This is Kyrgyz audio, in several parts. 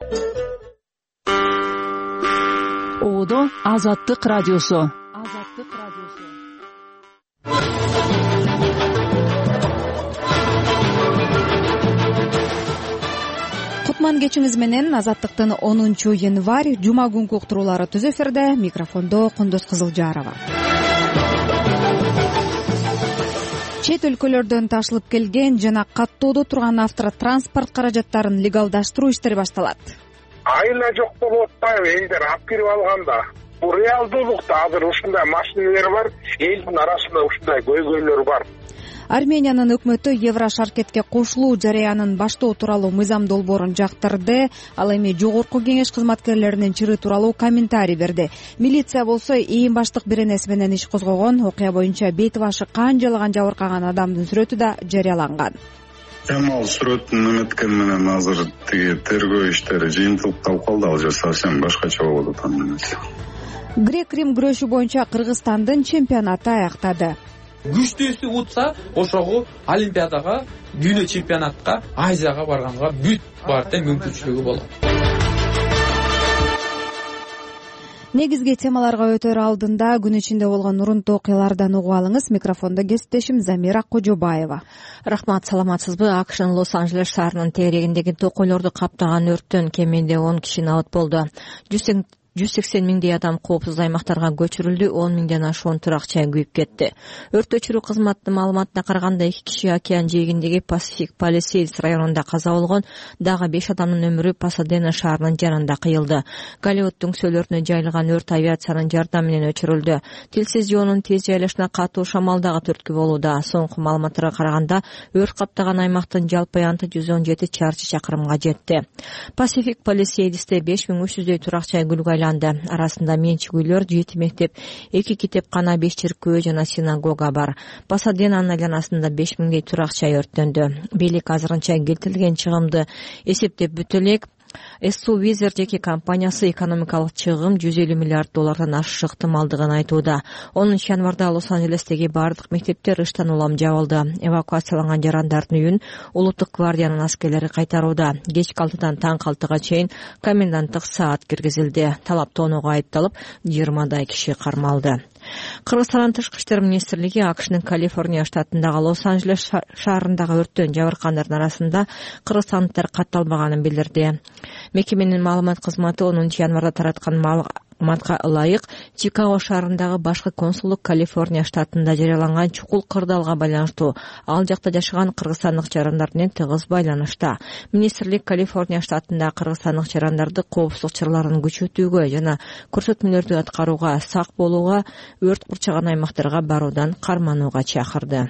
Оодо Азаттык радиосу. Кутман кечиңиз менен. Азаттыктын 10 январь жума күнкү уктуруулары түз эфирде. Микрофондо Кундуз Кызылжарова. Чет өлкөлөрдөн ташылып келген жана каттоодо турган автотранспорт каражаттарын легалдаштыруу иштери башталат. Айына жок болуп атпайбы, элдер алып кирип алганда. Бул реалдуулукта азыр ушундай машиналар бар, элдин арасында ушундай көйгөйлөр бар. Армениянын өкмөтү Еврошаркетке кошулуу жараянын баштоо тууралуу мыйзам долбоорун жактырды. Ал эми жогорку кеңеш кызматкерлеринин чыры тууралуу комментарий берди. Милиция болсо ээн баштык беренеси менен иш козгогон. Окуя боюнча бет башы канжалаган жабыркаган адамдын сүрөтү да жарыяланган. Ал сүрөттүн эметкен менен азыр тиги тергөө иштери жыйынтылып калып калды. Ал жер совсем башкача болуп атат эмес. Грек-Рим күрөшү боюнча Кыргызстандын чемпионаты аяктады. Күчтүүсү утса, ошого Олимпиадага, дүйнө чемпионатка, Азияга барганга бүт барда мүмкүнчүлүгү болот. Негизги темаларга өтөр алдында күн ичинде болгон урунтуу окуялардан угуп алыңыз. Микрофондо кесиптешим Замира Кожобаева. Рахмат, саламатсызбы? АКШнын Лос-Анджелес шаарынын тегерегиндеги токойлорду каптаган өрттөн кеминде 10 киши абат болду. 180 миңдей адам коопсуз аймактарга көчүрүлдү, 10 миңден ашуун турак-жай күйүп кетти. Өрт өчүрүү кызматынын маалыматына караганда 2 киши океан жээгиндеги Pacific Palisades районунда каза болгон, дагы 5 адамдын өмүрү Пасадена шаарынын жанында кыйылды. Голливуддун сөөлөрүнө жайылган өрт авиациянын жардамы менен өчүрүлдү. Тилсиз жоонун тез жайлашына катуу шамал дагы түрткү болууда. Соңку маалыматтарга караганда өрт каптаган аймактын жалпы аянты 117 чарчы чакырымга жетти. Pacific Palisades'те 5300дөй турак-жай күлгө арасында менчик үйлөр, 7 мектеп, 2 китепкана, 5 чиркөө жана синагога бар. Пасаденанын айланасында 5000дей турак-жай өрттөндү. Бийлик азырынча келтирилген чыгымды эсептеп бүтө элек. Эссу Визер жеке компаниясы экономикалык чыгым $150 миллиард ашышы ыктымалдыгын айтууда. 10 январда Лос-Анджелестеги бардык мектептер ыштан улам жабылды. Эвакуацияланган жарандардын үйүн улуттук гвардиянын аскерлери кайтарууда. Кечки 6-дан таңкы 6-га чейин коменданттык саат киргизилди. Талап тоонууга айыпталып, 20дай киши кармалды. Кыргызстандын тышкы иштер министрлиги АКШнын Калифорния штатындагы Лос-Анджелес шаарындагы өрттөн жабыркандардын арасында кыргызстандыктар катталбаганын билдирди. Мекеменин маалымат кызматы 10 январда тараткан маалыматка ылайык Чикаго шаарындагы башкы консулдук Калифорния штатында жарыяланган чукул кырдаалга байланыштуу. Ал жакта жашаган кыргызстандык жарандар менен тыгыз байланышта. Министрлик Калифорния штатында кыргызстандык жарандарды коопсуздук чараларын күчөтүүгө жана көрсөтмөлөрдү аткарууга, сак болууга, өрт курчаган аймактарга баруудан карманууга чакырды.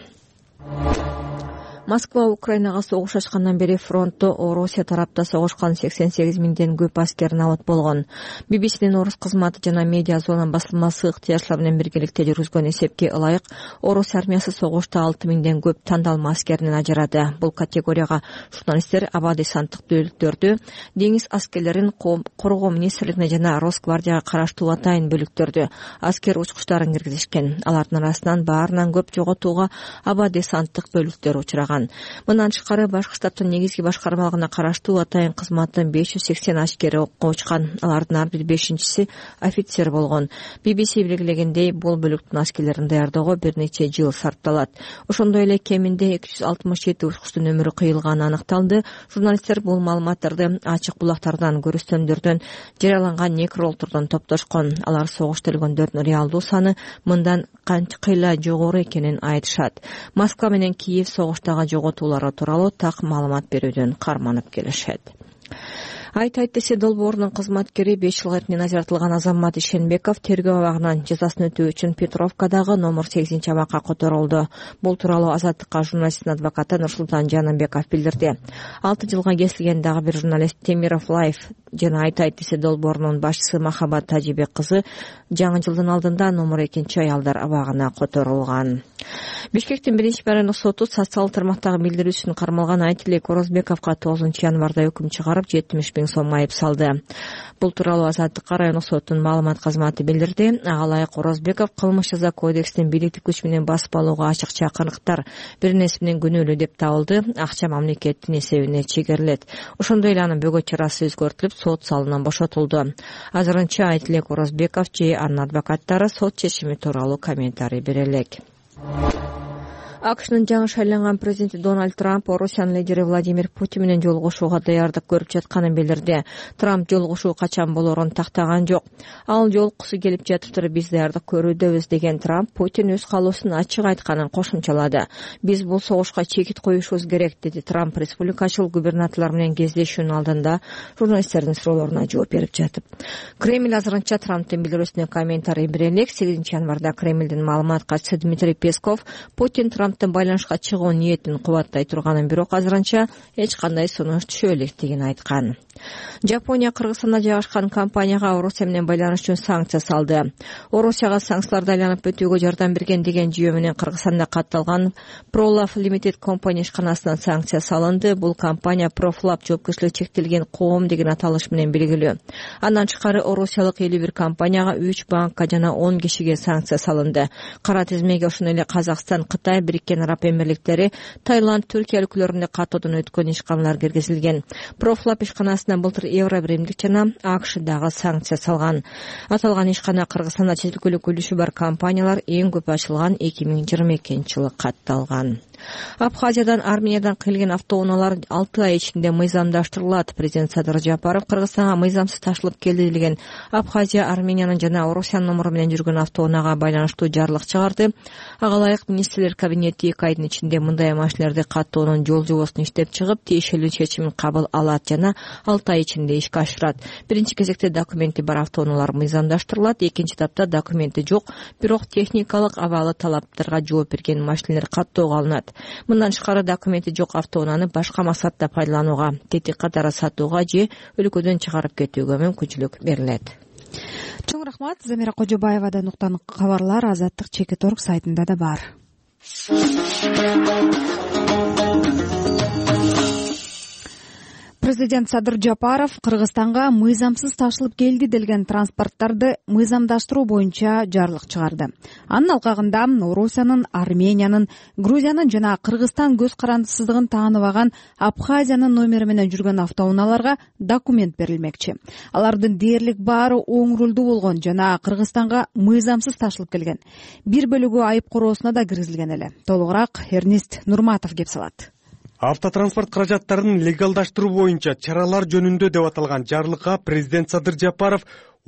Москва Украинага согуш ачкандан бери фронтто Орусия тарапта согушкан 88 миңден көп аскерин абат болгон. BBC'нин орус кызматы жана медиа зона басылмасы ыктыярчылар менен биргеликте жүргүзгөн эсепке ылайык, Орус армиясы согушта 6 миңден көп тандалма аскерин ажырады. Бул категорияга журналисттер, аба десанттык бөлүктөрдү, деңиз аскерлерин, коргоо министрлигине жана Росгвардияга караштуу атайын бөлүктөрдү, аскер учкучтарын киргизишкен. Алардын арасынан баарынан көп жоготууга аба десанттык бөлүктөр учураган. Мындан тышкары башкы штаттын негизги башкармалыгына караштуу атайын кызматтын 580 аскери окко учкан. Алардын ар бир 5-чиси офицер болгон. BBC белгилегендей, бул бөлүктүн аскерлерин даярдоого бир нече жыл сарпталат. Ошондой эле кеминде 267 учкучтун өмүрү кыйылганы аныкталды. Журналисттер бул маалыматтарды ачык булактардан, көрүстөмдөрдөн, жарыяланган некрологдордон топтошкон. Алар согушта өлгөндөрдүн реалдуу саны мындан канча жогору экенин айтышат. Москва менен Киев согуштагы жоготуулары тууралуу так маалымат берүүдөн карманып келишет. Айт десе долбоорунун кызматкери 5 жылга эртинен ажыратылган Азамат Ишенбеков тергөө абагынан жазасын өтөө үчүн Петровкадагы номер 8 абакка которулду. Бул тууралуу Азаттыкка журналисттин адвокаты Нурсултан Жаныбеков билдирди. 6 жылга кесилген дагы бир журналист Темиров Лайф жана Айт десе долбоорунун башчысы Махабат Тажибек кызы жаңы жылдын алдында номер 2 аялдар абагына которулган. Бишкектин 1-райондук соту социалдык тармактагы билдирүү үчүн кармалган Айтилек Орозбековго 9 январда өкүм чыгарып 70 миң сом айып салды. Бул тууралуу Азаттык райондук соттун маалымат кызматы билдирди. Агалайык Орозбеков кылмыш жаза кодексинин бийликтик күч менен басып алууга ачык чакырыктар бир нерсе менен күнөөлүү деп табылды. Акча мамлекеттин эсебине чегерилет. Ошондой эле анын бөгөт чарасы өзгөртүлүп, сот залынан бошотулду. Азырынча Айтилек Орозбеков же анын адвокаттары сот чечими тууралуу комментарий бере элек. AQShnын жаңы шайланган президенти Дональд Трамп Орусиянын лидери Владимир Путин менен жолугушууга даярдык көрүп жатканын билдирди. Трамп жолугушуу качан болорун тактаган жок. Ал жолуккусу келип жатыптыр, биз даярдык көрүүдөбүз деген Трамп Путин өз каалоосун ачык айтканын кошумчалады. Биз бул согушка чекит коюшубуз керек, деди Трамп республикачыл губернаторлор менен кездешүүнүн алдында журналисттердин суроолоруна жооп берип жатып. Кремль азырынча Трамптын билдирүүсүнө комментарий бере элек. 8 январда Кремлдин маалымат катчысы Дмитрий Песков Путин Трамптын байланышка чыгуу ниетин кубаттай турганын, бирок азырынча эч кандай сунуш түшө электигин айткан. Жапония Кыргызстанда жайгашкан компанияга Орусия менен байланыш үчүн санкция салды. Орусияга санкцияларды айланып өтүүгө жардам берген деген жүйө менен Кыргызстанда катталган ProLab Limited компания ишканасынан санкция салынды. Бул компания ProLab жоопкерчилиги чектелген коом деген аталыш менен белгилүү. Андан тышкары орусиялык 51 компанияга, 3 банкка жана 10 кишиге санкция салынды. Кара тизмеге ошондой эле Казакстан, Кытай, Бириккен Араб Эмирликтери, Таиланд, Түркия өлкөлөрүндө каттоодон өткөн ишканалар киргизилген. ProLab ишканасына былтыр Евро биримдик жана AQSh дагы санкция салган. Аталган ишкана Кыргызстанда чет өлкөлүк үлүшү бар компаниялар эң көп ачылган 2022-жылы катталган. Абхазиядан Армениядан келген автоунаалар 6 ай ичинде мыйзамдаштырылат. Президент Садыр Жапаров Кыргызстанга мыйзамсыз ташылып келди деген Абхазия, Армениянын жана Орусиянын номуру менен жүргөн автоунаага байланыштуу жарлык чыгарды. Агалайык министрлер кабинети 2 айдын ичинде мындай машиналарды каттоонун жол жобосун иштеп чыгып, тиешелүү чечимин кабыл алат жана 6 ай ичинде ишке ашырат. Биринчи кезекте документи бар автоунаалар мыйзамдаштырылат, экинчи этапта документи жок, бирок техникалык абалы талаптарга жооп берген машиналар каттоого алынат. Мындан тышкары документи жок автоунааны башка максатта пайдаланууга, тетик катары сатууга же өлкөдөн чыгарып кетүүгө мүмкүнчүлүк берилет. Чоң рахмат. Замира Кожобаевадан уктан кабарлар Азаттык Чекит.org сайтында да бар. Президент Садыр Жапаров Кыргызстанга мыйзамсыз ташылып келди делген транспорттарды мыйзамдаштыруу боюнча жарлык чыгарды. Анын алкагында Орусиянын, Армениянын, Грузиянын жана Кыргызстан көз карандысыздыгын тааныбаган Абхазиянын номери менен жүргөн автоунааларга документ берилмекчи. Алардын дээрлик баары оң рулдуу болгон жана Кыргызстанга мыйзамсыз ташылып келген. Бир бөлүгү айып короосуна да киргизилген эле. Толугураак Эрнист Нурматов кеп салат. Автотранспорт каражаттарын легалдаштыруу боюнча чаралар жөнүндө деп аталган жарлыкка президент Садыр Жапаров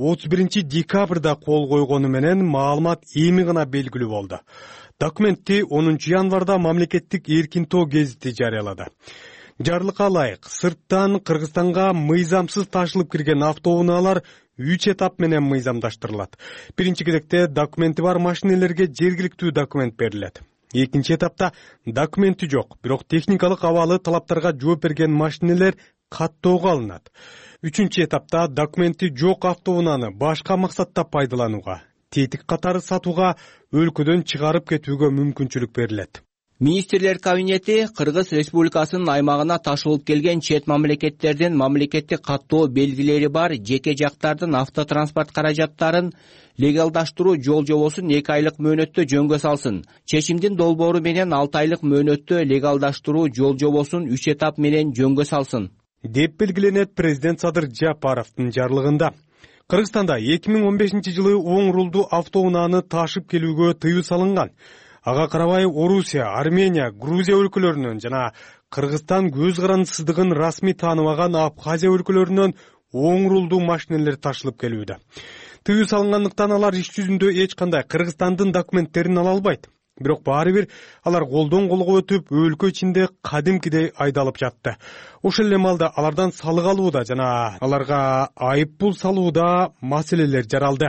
31 декабрда кол койгону менен маалымат эми гана белгилүү болду. Документти 10 январда мамлекеттик эркин тоо гезити жарыялады. Жарлыкка ылайык сырттан Кыргызстанга мыйзамсыз ташылып кирген автоунаалар 3 этап менен мыйзамдаштырылат. Биринчи кезекте документи бар машинелерге жергиликтүү документ берилет. Экинчи этапта документи жок, бирок техникалык абалы талаптарга жооп берген машинелер каттоого алынат. Үчүнчү этапта документи жок автоунааны башка максатта пайдаланууга, тетик катары сатууга, өлкөдөн чыгарып кетүүгө мүмкүнчүлүк берилет. Министрлер кабинети Кыргыз Республикасынын аймагына ташылып келген чет мамлекеттердин мамлекеттик каттоо белгилери бар жеке жактардын автотранспорт каражаттарын легалдаштыруу жол жобосун 2 айлык мөөнөттө жөнгө салсын. Чечимдин долбоору менен 6 айлык мөөнөттө легалдаштыруу жол жобосун 3 этап менен жөнгө салсын деп белгиленет президент Садыр Жапаровдун жарлыгында. Кыргызстанда 2015-жылы оң рулдуу автоунааны ташып келүүгө тыюу салынган. Ага карабай Орусия, Армения, Грузия өлкөлөрүнөн жана Кыргызстан көз карандысыздыгын расмий тааныбаган Абхазия өлкөлөрүнөн оң рулдуу машинелер ташылып келүүдө. Тыюу салынгандыктан алар иш жүзүндө эч кандай Кыргызстандын документтерин ала албайт. Бирок баары бир алар колдон колго өтүп, өлкө ичинде кадимкидей айдалып жатты. Ошол эле маалда алардан салык алууда жана аларга айып пул салууда маселелер жаралды.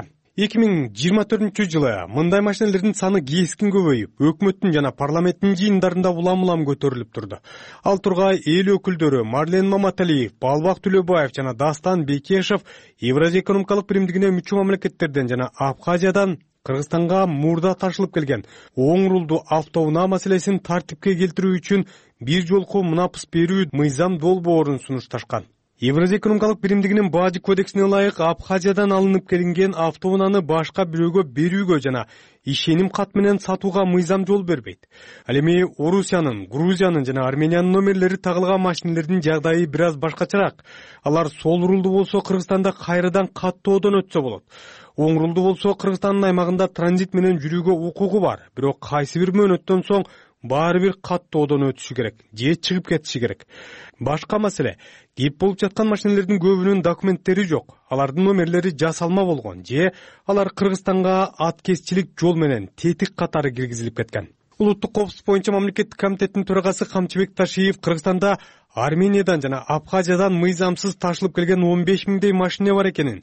2024-жылы мындай машинелердин саны кескин көбөйүп, өкмөттүн жана парламенттин жыйындарында улам көтөрүлүп турду. Ал тургай эл өкүлдөрү Марлен Маматалиев, Балбак Төлөбаев жана Дастан Бекешев Евразия экономикалык биримдигине мүчө мамлекеттерден жана Абхазиядан Кыргызстанга мурда ташылып келген оң рулдуу автоунаа маселесин тартипке келтирүү үчүн бир жолку мунапыс берүү мыйзам долбоорун сунушташкан. Евразия экономикалык биримдигинин бажы кодексине ылайык Абхазиядан алынып келинген автоунааны башка бирөөгө берүүгө жана ишеним кат менен сатууга мыйзам жол бербейт. Ал эми Орусиянын, Грузиянын жана Армениянын номерлери тагылган машинелердин жагдайы бир аз башкачараак. Алар сол рулду болсо Кыргызстанда кайрадан каттоодон өтсө болот. Оң рулду болсо Кыргызстандын аймагында транзит менен жүрүүгө укугу бар. Бирок кайсы бир мөөнөттөн соң баары бир каттоодон өтүшү керек же чыгып кетиши керек. Башка маселе, кийип болуп жаткан машинелердин көбүнүн документтери жок. Алардын номерлери жасалма болгон же алар Кыргызстанга аткезчилик жол менен тетик катары киргизилип кеткен. Улуттук коопсуздук боюнча мамлекеттик комитеттин төрагасы Камчыбек Ташиев Кыргызстанда Армениядан жана Абхазиядан мыйзамсыз ташылып келген 15 миңдей машине бар экенин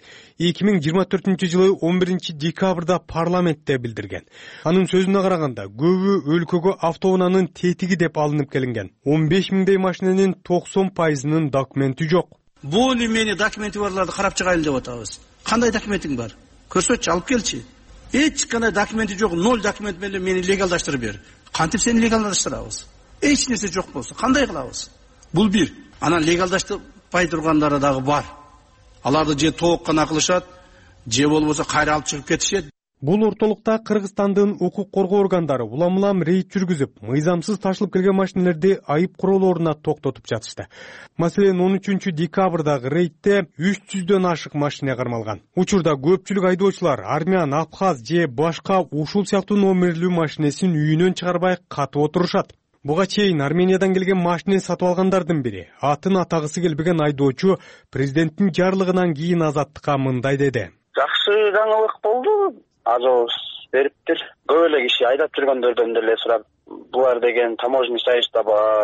2024-жылы 11 декабрда парламентте билдирген. Анын сөзүнө караганда, көбү өлкөгө автоунаанын тетиги деп алынып келинген. 15 миңдей машиненин 90%-нын документи жок. Бул эмени документи барларды карап чыгайлы деп атабыз. Кандай документиң бар? Көрсөтчү, алып келчи. Эч кандай документи жок, 0 документ менен мени легалдаштырып бер. Кантип сени легалдаштырабыз? Эч нерсе жок болсо кандай кылабыз? Бул бир. Анан легалдаштырбай тургандары дагы бар. Аларды же тоок гана кылышат, же болбосо кайра алып чыгып кетишет. Бул ортолукта Кыргызстандын укук коргоо органдары улам-улам рейд жүргүзүп, мыйзамсыз ташылып келген машинелерди айып куралларына токтотуп жатышты. Маселен, 13 декабрдагы рейдте 300дөн ашык машина кармалган. Учурда көпчүлүк айдоочулар армян, абхаз же башка ушул сыяктуу номерлүү машинесин үйүнөн чыгарбай катып отурушат. Буга чейин Армениядан келген машина сатып алгандардын бири, атын атагысы келбеген айдоочу президенттин жарлыгынан кийин Азаттыкка мындай деди. Жакшы жаңылык болду. Азоз бериптир. Көп эле киши айдап жүргөндөрдөн деле сурап, булар деген таможенный союзда бар.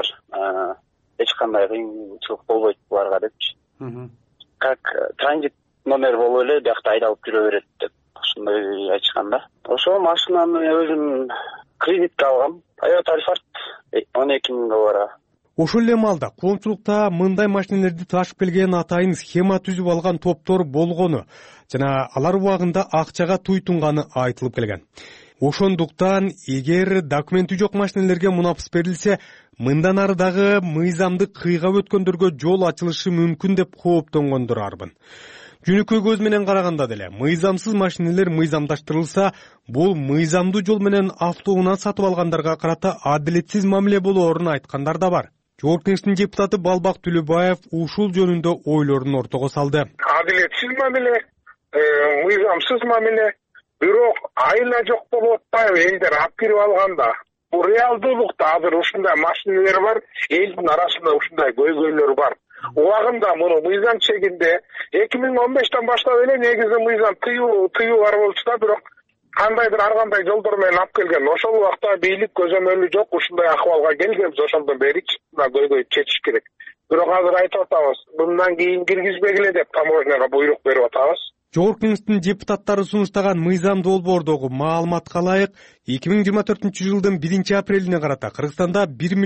Эч кандай кыйынчылык болбойт буларга депчи. Как транзит номер болуп эле биякта айдалып жүрө берет деп ошондой айтышканда. Ошол машинаны өзүм кредитке алгам. Toyota Alphard 12 миң долларга. Ошол эле маалда коомчулукта мындай машинелерди ташып келген атайын схема түзүп алган топтор болгону жана алар убагында акчага туйтунганы айтылып келген. Ошондуктан эгер документи жок машинелерге мунапыс берилсе, мындан ары дагы мыйзамды кыйгап өткөндөргө жол ачылышы мүмкүн деп кооптонгондор арбын. Жөнөкөй көз менен караганда деле мыйзамсыз машинелер мыйзамдаштырылса, бул мыйзамдуу жол менен автоунаа сатып алгандарга карата адилетсиз мамиле болоорун айткандар да бар. Жогорку Кеңештин депутаты Балбак Түлөбаев ушул жөнүндө ойлорун ортого салды. Адилетсиз мамиле, мыйзамсыз мамиле, бирок айла жок болуп атпайбы элдер алып алганда. Бул реалдуулукта азыр ушундай машинелер бар, элдин арасында ушундай көйгөйлөр бар. Убагында муну мыйзам чегинде 2015-тен баштап эле негизи мыйзам тыюу бар болчу да, бирок кандайдыр ар кандай жолдор менен алып келген. Ошол убакта бийлик көзөмөлү жок, ушундай акыбалга келгенбиз, ошондон бери көйгөйдү чечиш керек. Бирок азыр айтып атабыз, мындан кийин киргизбегиле деп таможняга буйрук берип атабыз. Жогорку Кеңештин депутаттары сунуштаган мыйзам долбоордогу маалыматка ылайык 2024-жылдын 1-апрелине карата Кыргызстанда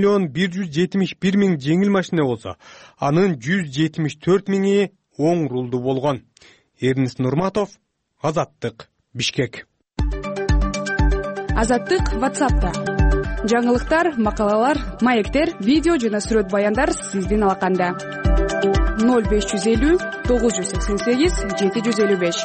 1,171,000 жеңил машина болсо, анын 174 миңи оң рулду болгон. Эрнис Нурматов, Азаттык, Бишкек. Азаттык WhatsApp'та. Жаңылыктар, макалалар, маектер, видео жана сүрөт баяндар сиздин алаканда. 0550 988 755.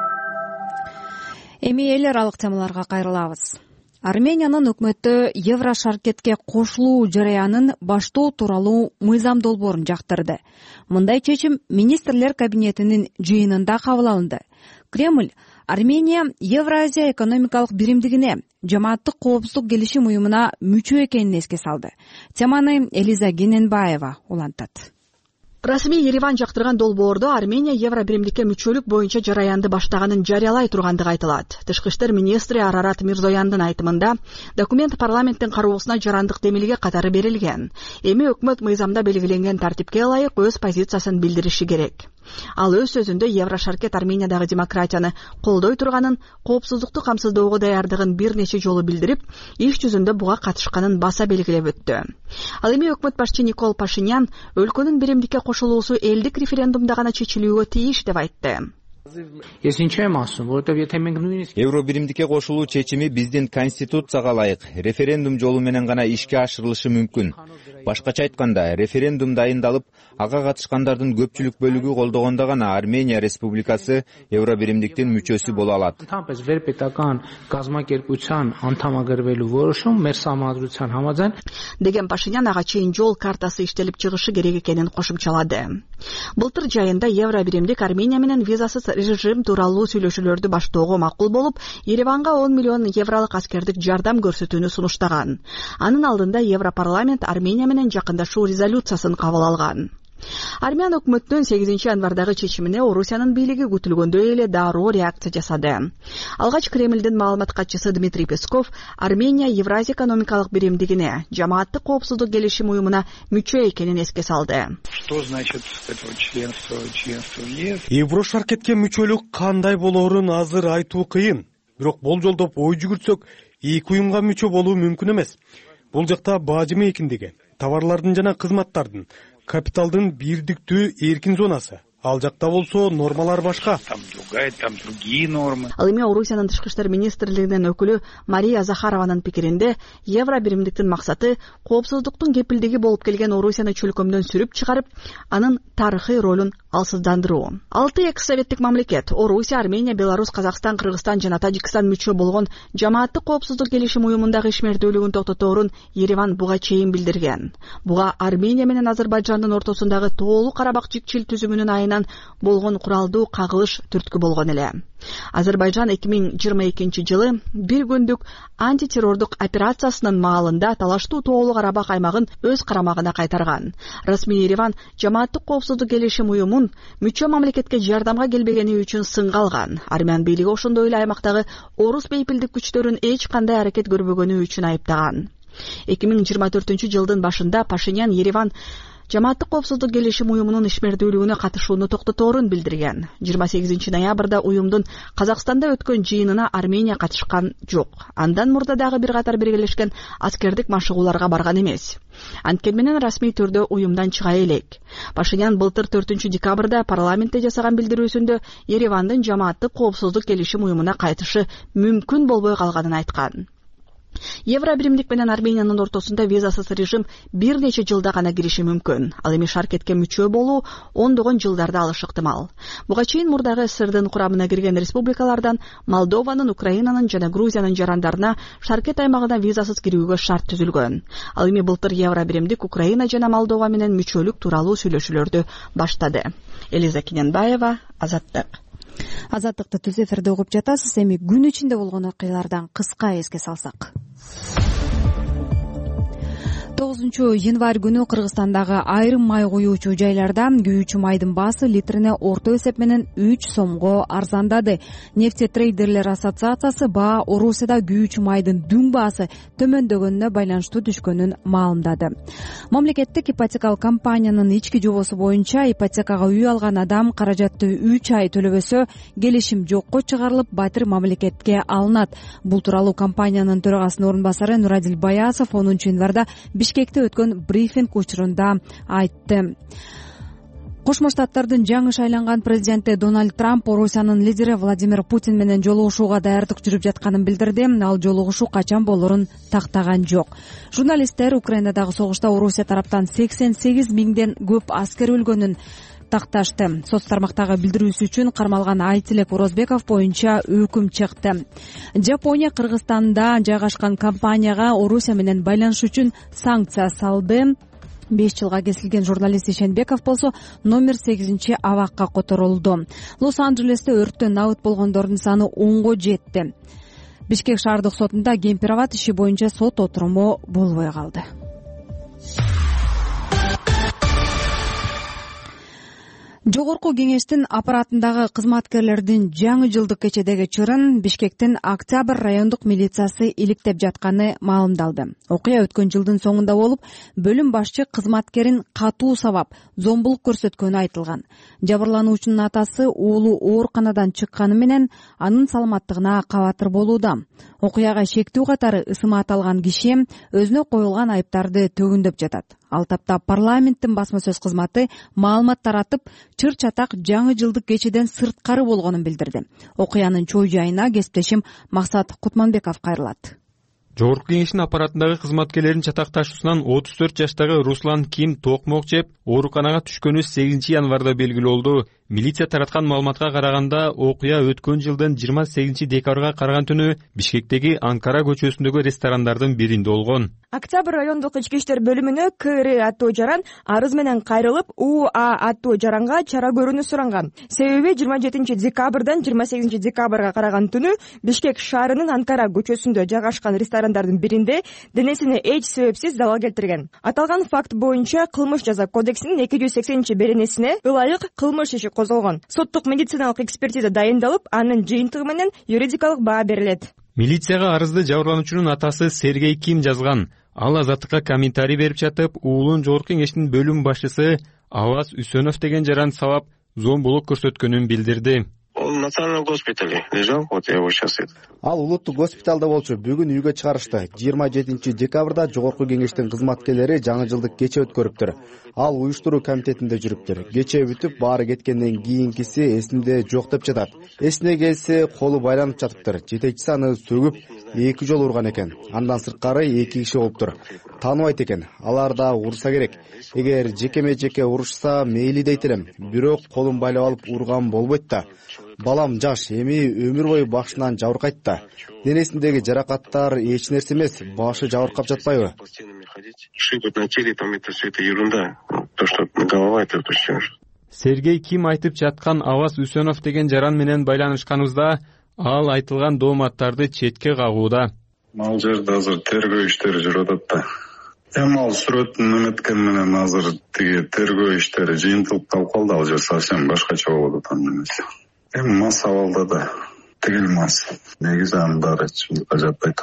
Эми эл аралык темаларга кайрылабыз. Армениянын өкмөтү Еврошаркетке кошулуу жараянын баштоо тууралуу мыйзам долбоорун жактырды. Мындай чечим министрлер кабинетинин жыйынында кабыл алынды. Кремль Армения Евразия экономикалык биримдигине, жамааттык коопсуздук келишим уюмуна мүчө экенин эске салды. Теманы Элиза Гененбаева улантат. Расмий Ереван жактырган долбоордо Армения евро биримдикке мүчөлүк боюнча жараянды баштаганын жарыялай тургандыгы айтылат. Тышкы иштер министри Арарат Мирзояндын айтымында документ парламенттин кароосуна жарандык демилге катары берилген. Эми өкмөт мыйзамда белгиленген тартипке ылайык өз позициясын билдириши керек. Ал өз сөзүндө Еврошаркет Армениядагы демократияны колдой турганын, коопсуздукту камсыздоого даярдыгын бир нече жолу билдирип, иш жүзүндө буга катышканын баса белгилеп өттү. Ал эми өкмөт башчы Никол Пашинян өлкөнүн биримдикке кошулуусу элдик референдумда гана чечилүүгө тийиш деп айтты. Евро биримдикке кошулуу чечими биздин конституцияга ылайык референдум жолу менен гана ишке ашырылышы мүмкүн. Башкача айтканда, референдум дайындалып, ага катышкандардын көпчүлүк бөлүгү колдогондо гана Армения Республикасы евро биримдиктин мүчөсү боло алат. Деген Пашинян ага чейин жол картасы иштелип чыгышы керек экенин кошумчалады. Былтыр жайында евро биримдик Армения менен визасыз режим тууралуу сүйлөшүүлөрдү баштоого макул болуп, Ереванга 10 миллион евролук аскердик жардам көрсөтүүнү сунуштаган. Анын алдында Европарламент Армения менен жакындашуу резолюциясын кабыл алган. Армян өкмөттүн 8-январдагы чечимине Орусиянын бийлиги күтүлгөндөй эле дароо реакция жасады. Алгач Кремлдин маалымат катчысы Дмитрий Песков Армения Евразия экономикалык биримдигине, жамааттык коопсуздук келишим уюмуна мүчө экенин эске салды. Что значит это членство в ЕС? Евро шаркетке мүчөлүк кандай болоорун азыр айтуу кыйын. Бирок болжолдоп ой жүгүртсөк, эки уюмга мүчө болуу мүмкүн эмес. Бул жакта баажы экиндиги, товарлардын жана кызматтардын, капиталдын бирдиктүү эркин зонасы. Ал жакта болсо нормалар башка. Там другие нормы. Ал эми Орусиянын тышкы иштер министрлигинин өкүлү Мария Захарованын пикиринде, евро биримдиктин максаты коопсуздуктун кепилдиги болуп келген Орусияны чөлкөмдөн сүрүп чыгарып, анын тарыхый ролун алсыздандыруу. 6 экс-советтик мамлекет Орусия, Армения, Беларусь, Казакстан, Кыргызстан жана Тажикстан мүчө болгон жамааттык коопсуздук келишим уюмундагы ишмердүүлүгүн токтоторун Ереван буга чейин билдирген. Буга Армения менен Азербайжандын ортосундагы Тоолуу Карабак жикчил түзүмүнүн болгон куралдуу кагылыш түрткү болгон эле. Азербайжан 2022 жылы бир күндүк антитеррордук операциясынын маалында талаштуу Тоолуу Карабак аймагын өз карамагына кайтарган. Расмий Ереван жамааттык коопсуздук келишим уюмун мүчө мамлекетке жардамга келбегени үчүн сынга алган. Армян бийлиги ошондой эле аймактагы орус бейпилдик күчтөрүн эч кандай аракет көрбөгөнү үчүн айыптаган. 2024 жылдын башында Пашинян Ереван жамааттык коопсуздук келишим уюмунун ишмердүүлүгүнө катышууну токтоторун билдирген. 28 ноябрда уюмдун Казакстанда өткөн жыйынына Армения катышкан жок. Андан мурда дагы бир катар биргелешкен аскердик машыгууларга барган эмес. Анткени менен расмий түрдө уюмдан чыга элек. Пашинян былтыр 4 декабрда парламентте жасаган билдирүүсүндө Еревандын жамааттык коопсуздук келишим уюмуна кайтышы мүмкүн болбой калганын айткан. Евро биримдик менен Армениянын ортосунда визасыз режим бир нече жылда гана кириши мүмкүн. Ал эми шаркетке мүчө болуу ондогон жылдарды алышы ыктымал. Буга чейин мурдагы СССРдын курамына кирген республикалардан Молдованын, Украинанын жана Грузиянын жарандарына шаркет аймагына визасыз кирүүгө шарт түзүлгөн. Ал эми былтыр евро биримдик Украина жана Молдова менен мүчөлүк тууралуу сүйлөшүүлөрдү баштады. Элиза Кененбаева, Азаттык. Азаттыкты түз эфирде угуп жатасыз. Эми күн ичинде болгон окуялардан кыска эске салсак. 9 январь күнү Кыргызстандагы айрым май куюучу жайларда күйүүчү майдын баасы литрине орто эсеп менен 3 сомго арзандады. Нефтетрейдерлер ассоциациясы баа Орусияда күйүүчү майдын дүң баасы төмөндөгөнүнө байланыштуу түшкөнүн маалымдады. Мамлекеттик ипотекалык компаниянын ички жобосу боюнча ипотекага үй алган адам каражатты 3 ай төлөбөсө келишим жокко чыгарылып батир мамлекетке алынат. Бул тууралуу компаниянын төрагасынын орун басары Нурадил Баясов 10 январда Бишкекте өткөн брифинг учурунда айтты. Кошмо Штаттардын жаңы шайланган президенти Дональд Трамп Орусиянын лидери Владимир Путин менен жолугушууга даярдык жүрүп жатканын билдирди. Ал жолугушуу качан болорун тактаган жок. Журналисттер Украинадагы согушта Орусия тараптан 88 миңден көп аскер өлгөнүн такташты. Соц тармактагы билдирүүсү үчүн кармалган Айтилек Орозбеков боюнча өкүм чыкты. Жапония Кыргызстанда жайгашкан компанияга Орусия менен байланыш үчүн санкция салды. 5 жылга кесилген журналист Ишенбеков болсо номер 8 абакка которулду. Лос-Анджелесте өрттөн набыт болгондордун саны 10го жетти. Бишкек шаардык сотунда Кемпироват иши боюнча сот отуруму болбой калды. Жогорку кеңештин аппаратындагы кызматкерлердин жаңы жылдык кечедеги чырын Бишкектин Октябрь райондук милициясы иликтеп жатканы маалымдалды. Окуя өткөн жылдын соңунда болуп, бөлүм башчы кызматкерин катуу сабап, зомбулук көрсөткөнү айтылган. Жабырлануучунун атасы уулу ооруканадан чыкканы менен анын саламаттыгына кабатыр болууда. окуяга шектүү катары ысыма аталган киши өзүнө коюлган айыптарды төгүндөп жатат. Ал тапта парламенттин басма сөз кызматы маалымат таратып, чыр чатак жаңы жылдык кечеден сырткары болгонун билдирди. Окуянын чоо жайына кесиптешим Максат Кутманбеков кайрылат. Жогорку кеңештин аппаратындагы кызматкерлердин чатакташуусунан 34 жаштагы Руслан Ким токмок жеп ооруканага түшкөнү 8 январда белгилүү болду. Милиция тараткан маалыматка караганда, окуя өткөн жылдын 28 декабрга караган түнү Бишкектеги Анкара көчөсүндөгү ресторандардын биринде болгон. Октябрь райондук ички иштер бөлүмүнө КР аттуу жаран арыз менен кайрылып, УА аттуу жаранга чара көрүүнү суранган. Себеби 27 декабрдан 28 декабрга караган түнү Бишкек шаарынын Анкара көчөсүндө жайгашкан ресторандардын биринде денесине эч себепсиз залал келтирген. Аталган факт боюнча Кылмыш жаза кодексинин 280-беренесине ылайык кылмыш иши козголгон. Соттук медициналык экспертиза дайындалып, анын жыйынтыгы менен юридикалык баа берилет. Милицияга арызды жабырлануучунун атасы Сергей Ким жазган. Ал Азаттыкка комментарий берип жатып, уулун жогорку кеңештин бөлүм башчысы Аваз Үсөнов деген жаран сабап зомбулук көрсөткөнүн билдирди. Он в национальном госпитале лежал, вот я его сейчас... Ал улуттук госпиталда болчу. Бүгүн үйгө чыгарышты. 27 декабрда жогорку кеңештин кызматкерлери жаңы жылдык кече өткөрүптүр. Ал уюштуруу комитетинде жүрүптүр. Кече бүтүп, баары кеткенден кийинкиси эсинде жок деп жатат. Эсине келсе, колу байланып жатыптыр. Жетекчиси аны сөгүп, 2 жолу урган экен. Андан сырткары 2 киши болуптур. Тааныбайт экен. Алар да урса керек. Эгер жекеме-жеке урушса, мейли дейт элем. Бирок колун байлап алып урган болбойт да. Балам жаш, эми өмүр бою башынан жабыркайт да. Денесиндеги жаракаттар эч нерсе эмес, башы жабыркап жатпайбы? Шибут на теле, там это все это ерунда. То, что голова, это все. Сергей Ким айтып жаткан Аваз Үсөнов деген жаран менен байланышканыбызда, ал айтылган дооматтарды четке кагууда. Ал жерде азыр тергөө иштери жүрүп атат да. Эми ал сүрөттүн эметкен менен азыр тиги тергөө иштери жыйынтылып калып калды. Ал жер совсем башкача болуп атат эмес. Эми мас абалда да тигилмес. Негизи анын баары чындыкка жатпайт.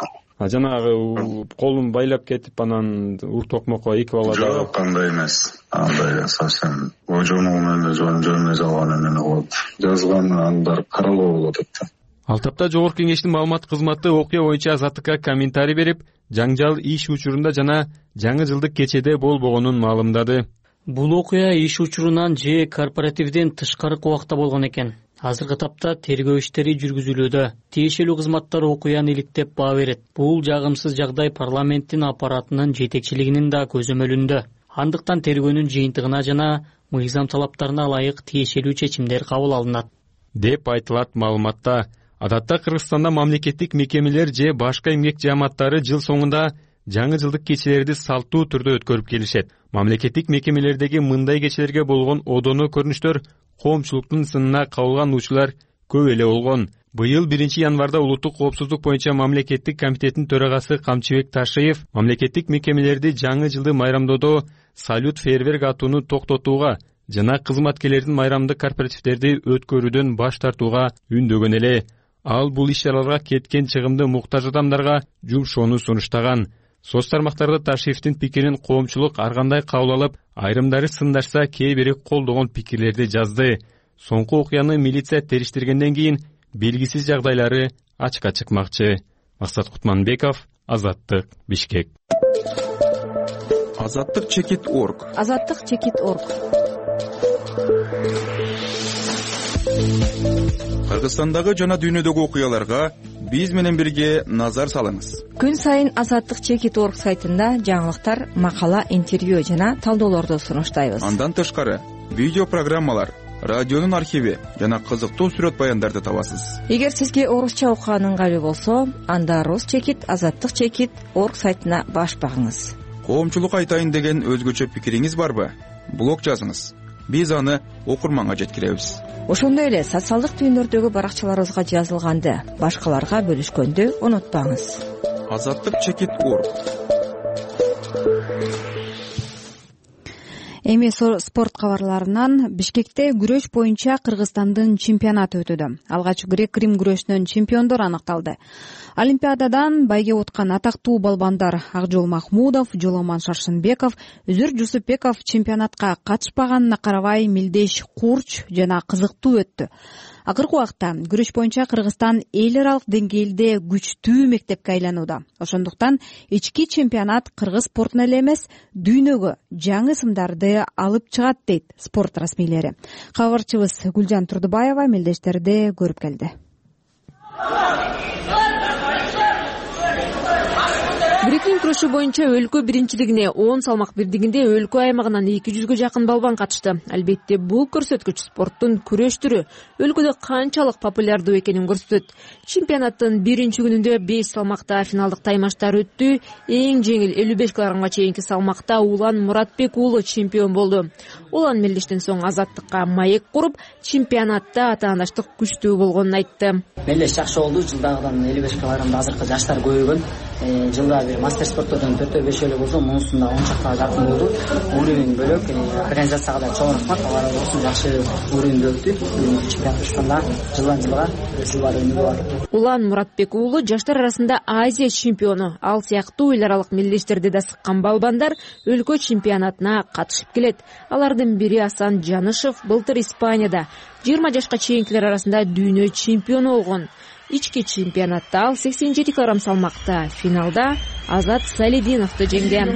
Жанагы колун байлап кетип, анан ур токмокко 2 бала да. Жок, кандай эмес. Андай совсем ожонугу менен жөн жалган эмне болот. Жазганы анын баары каралуу болуп атат. Ал тапта жогорку кеңештин маалымат кызматы окуя боюнча Азаттыкка комментарий берип, жаңжал иш учурунда жана жаңы жылдык кечеде болбогонун маалымдады. Бул окуя иш учурунан же корпоративден тышкаркы убакта болгон экен. Азыркы тапта тергөө иштери жүргүзүлүүдө. Тиешелүү кызматтар окуяны иликтеп баа берет. Бул жагымсыз жагдай парламенттин аппаратынын жетекчилигинин да көзөмөлүндө. Андыктан тергөөнүн жыйынтыгына жана мыйзам талаптарына ылайык тиешелүү чечимдер кабыл алынат, деп айтылат маалыматта. Адатта Кыргызстанда мамлекеттик мекемелер же башка эмгек жааматтары жыл соңунда жаңы жылдык кечелерди салттуу түрдө өткөрүп келишет. Мамлекеттик мекемелердеги мындай кечелерге болгон одоно көрүнүштөр коомчулуктун сынына кабылган учурлар көп эле болгон. Быйыл 1 январда улуттук коопсуздук боюнча мамлекеттик комитеттин төрагасы Камчыбек Ташиев мамлекеттик мекемелерди жаңы жылды майрамдоодо салют фейерверк атууну токтотууга жана кызматкерлердин майрамдык корпоративдерди өткөрүүдөн баш тартууга үндөгөн эле. Ал бул иш-чараларга кеткен чыгымды муктаж адамдарга жумшоону сунуштаган. Соц тармактарда Ташиевдин пикирин коомчулук ар кандай кабыл алып, айрымдары сындарса, кээ бири колдогон пикирлерди жазды. Соңку окуяны милиция териштиргенден кийин белгисиз жагдайлары ачыкка чыкмакчы. Максат Кутманбеков, Азаттык, Бишкек. Азаттык чекит.орг. Азаттык чекит.орг. Кыргызстандагы жана дүйнөдөгү окуяларга биз менен бирге назар салыңыз. Күн сайын Азаттык чекит.орг сайтында жаңылыктар, макала, интервью жана талдоолорду сунуштайбыз. Андан тышкары видео программалар, радионун архиви жана кызыктуу сүрөт баяндарды табасыз. Эгер сизге орусча окуган ыңгайлуу болсо, анда Рус чекит, Азаттык чекит.орг сайтына баш багыңыз. Коомчулук айтайын деген өзгөчө пикириңиз барбы? Блог жазыңыз. Биз аны окурманга жеткиребиз. Ошондой эле социалдык түйүндөрдөгү баракчаларыбызга жазылганды башкаларга бөлүшкөндү унутпаңыз. Азаттык чекит.орг. Эми спорт кабарларынан Бишкекте күрөш боюнча Кыргызстандын чемпионаты өтүүдө. Алгач грек-рим күрөшүнөн чемпиондор аныкталды. Олимпиададан байге уткан атактуу балбандар Акжол Махмудов, Жоломан Шаршынбеков, Үзүр Жусупбеков чемпионатка катышпаганына карабай мелдеш курч жана кызыктуу өттү. Акыркы убакта күрөш боюнча Кыргызстан эл аралык деңгээлде күчтүү мектепке айланууда. Ошондуктан ички чемпионат кыргыз спортуна эле эмес, дүйнөгө жаңы сымдарды алып чыгат дейт спорт расмийлери. Кабарчыбыз Гүлжан Турдубаева мелдештерди көрүп келди. Грек-рим күрөшү боюнча өлкө биринчилигине 10 салмак бирдигинде өлкө аймагынан 200гө жакын балбан катышты. Албетте бул көрсөткүч спорттун күрөш түрү өлкөдө канчалык популярдуу экенин көрсөтөт. Чемпионаттын биринчи күнүндө 5 салмакта финалдык таймаштар өттү. Эң жеңил 55 кг чейинки салмакта Улан Муратбек уулу чемпион болду. Улан мелдештен соң азаттыкка маек куруп, чемпионатта атаандаштык күчтүү болгонун айтты. Мелдеш жакшы болду. Жылдагыдан 55 кг азыркы жаштар көбөйгөн. Жылда бир мастер спорттордон 4-5 болсо, мунусунда 10 чакта жакын болду. Уровень бөлөк, организацияга да чоң рахмат. Алар болсун жакшы уровень өттү. Чемпионатта жылдан жылга өнүгүп бар. Улан Муратбек уулу жаштар арасында Азия чемпиону. Ал сыяктуу эл аралык мелдештерди да сыккан балбандар өлкө чемпионатына катышып келет. Алардын бири Асан Жанышев былтыр Испанияда 20 жашка чейинкилер арасында дүйнө чемпиону болгон. Ички чемпионатта ал 87 кг салмакта финалда Азат Салидиновду жеңген.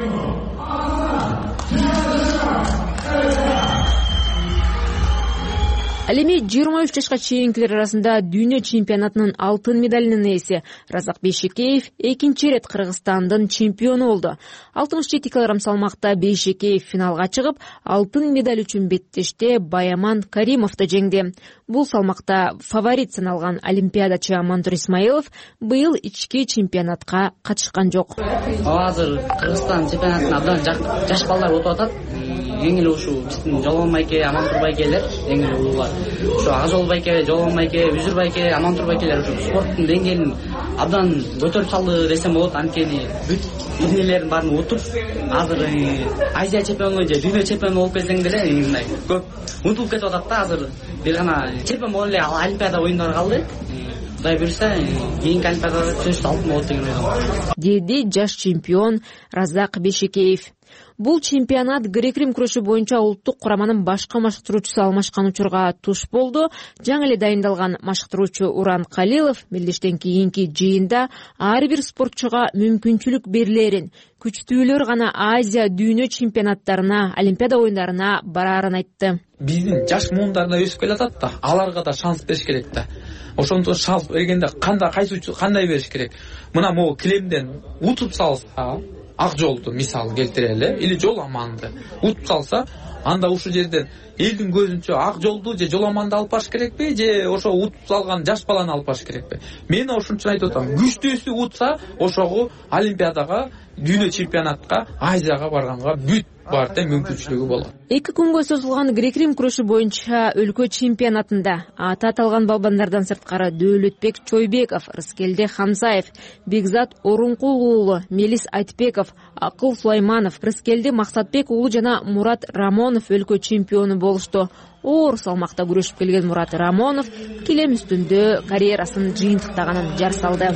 Ал эми 23 жашка чейинкилер арасында дүйнө чемпионатынын алтын медалынын ээси Разак Бейшекеев экинчи ирет Кыргызстандын чемпиону болду. 67 кг салмакта Бейшекеев финалга чыгып, алтын медаль үчүн беттеште Баяман Каримовду жеңди. Бул салмакта фаворит саналган олимпиадачы Амантур Исмаилов быйыл ички чемпионатка катышкан жок. Азыр Кыргызстан чемпионатына абдан жаш балдар өтүп атат. Жеңил ушу биздин Жоломон байке, Амантур байкелер жеңил уулар. Ошо Акжол байке, Жоломон байке, Үзүр байке, Амантур байкелер ушу спорттун деңгээлин абдан көтөрүп салды десем болот. Анткени бүт эмнелерин баарын утуп, азыр Азия чемпиону же дүйнө чемпиону болуп келсең деле мындай көп унутулуп кетип атат да. Азыр бир гана чемпион болуп эле Олимпиада оюндары калды. Кудай буйрса, кийинки Олимпиадада сөзсүз алтын болот деген ойдомун. Деди жаш чемпион Разак Бейшекеев. Бул чемпионат грек-рим күрөшү боюнча улуттук кураманын башка машыктыруучусу алмашкан учурга туш болду. Жаңы эле дайындалган машыктыруучу Уран Калилов мелдештен кийинки жыйында ар бир спортчуга мүмкүнчүлүк берилерин, күчтүүлөр гана Азия дүйнө чемпионаттарына, Олимпиада оюндарына бараарын айтты. Биздин жаш муундар да өсүп келатат да, аларга да шанс бериш керек да. Ошондо шанс бергенде кандай бериш керек? Мына могу килемден утуп салса, Акжолду мисал келтирели, или Жоломанды утуп салса, анда ушул жерден элдин көзүнчө Акжолду же Жоломанды алып барыш керекпи, же ошо утуп салган жаш баланы алып барыш керекпи? Мен ошон үчүн айтып атам, күчтүүсү утса, ошого Олимпиадага, дүйнө чемпионатка, Азияга барганга бүт бар да мүмкүнчүлүгү болот. 2 күнгө созулган грек-рим күрөшү боюнча өлкө чемпионатында аты аталган балбандардан сырткары Дөөлөтбек Чойбеков, Рыскелде Хамзаев, Бекзат Орункул уулу, Мелис Айтбеков, Акыл Сулайманов, Рыскелде Максатбек уулу жана Мурат Рамонов өлкө чемпиону болушту. Оор салмакта күрөшүп келген Мурат Рамонов килем үстүндө карьерасын жыйынтыктаганын жар салды.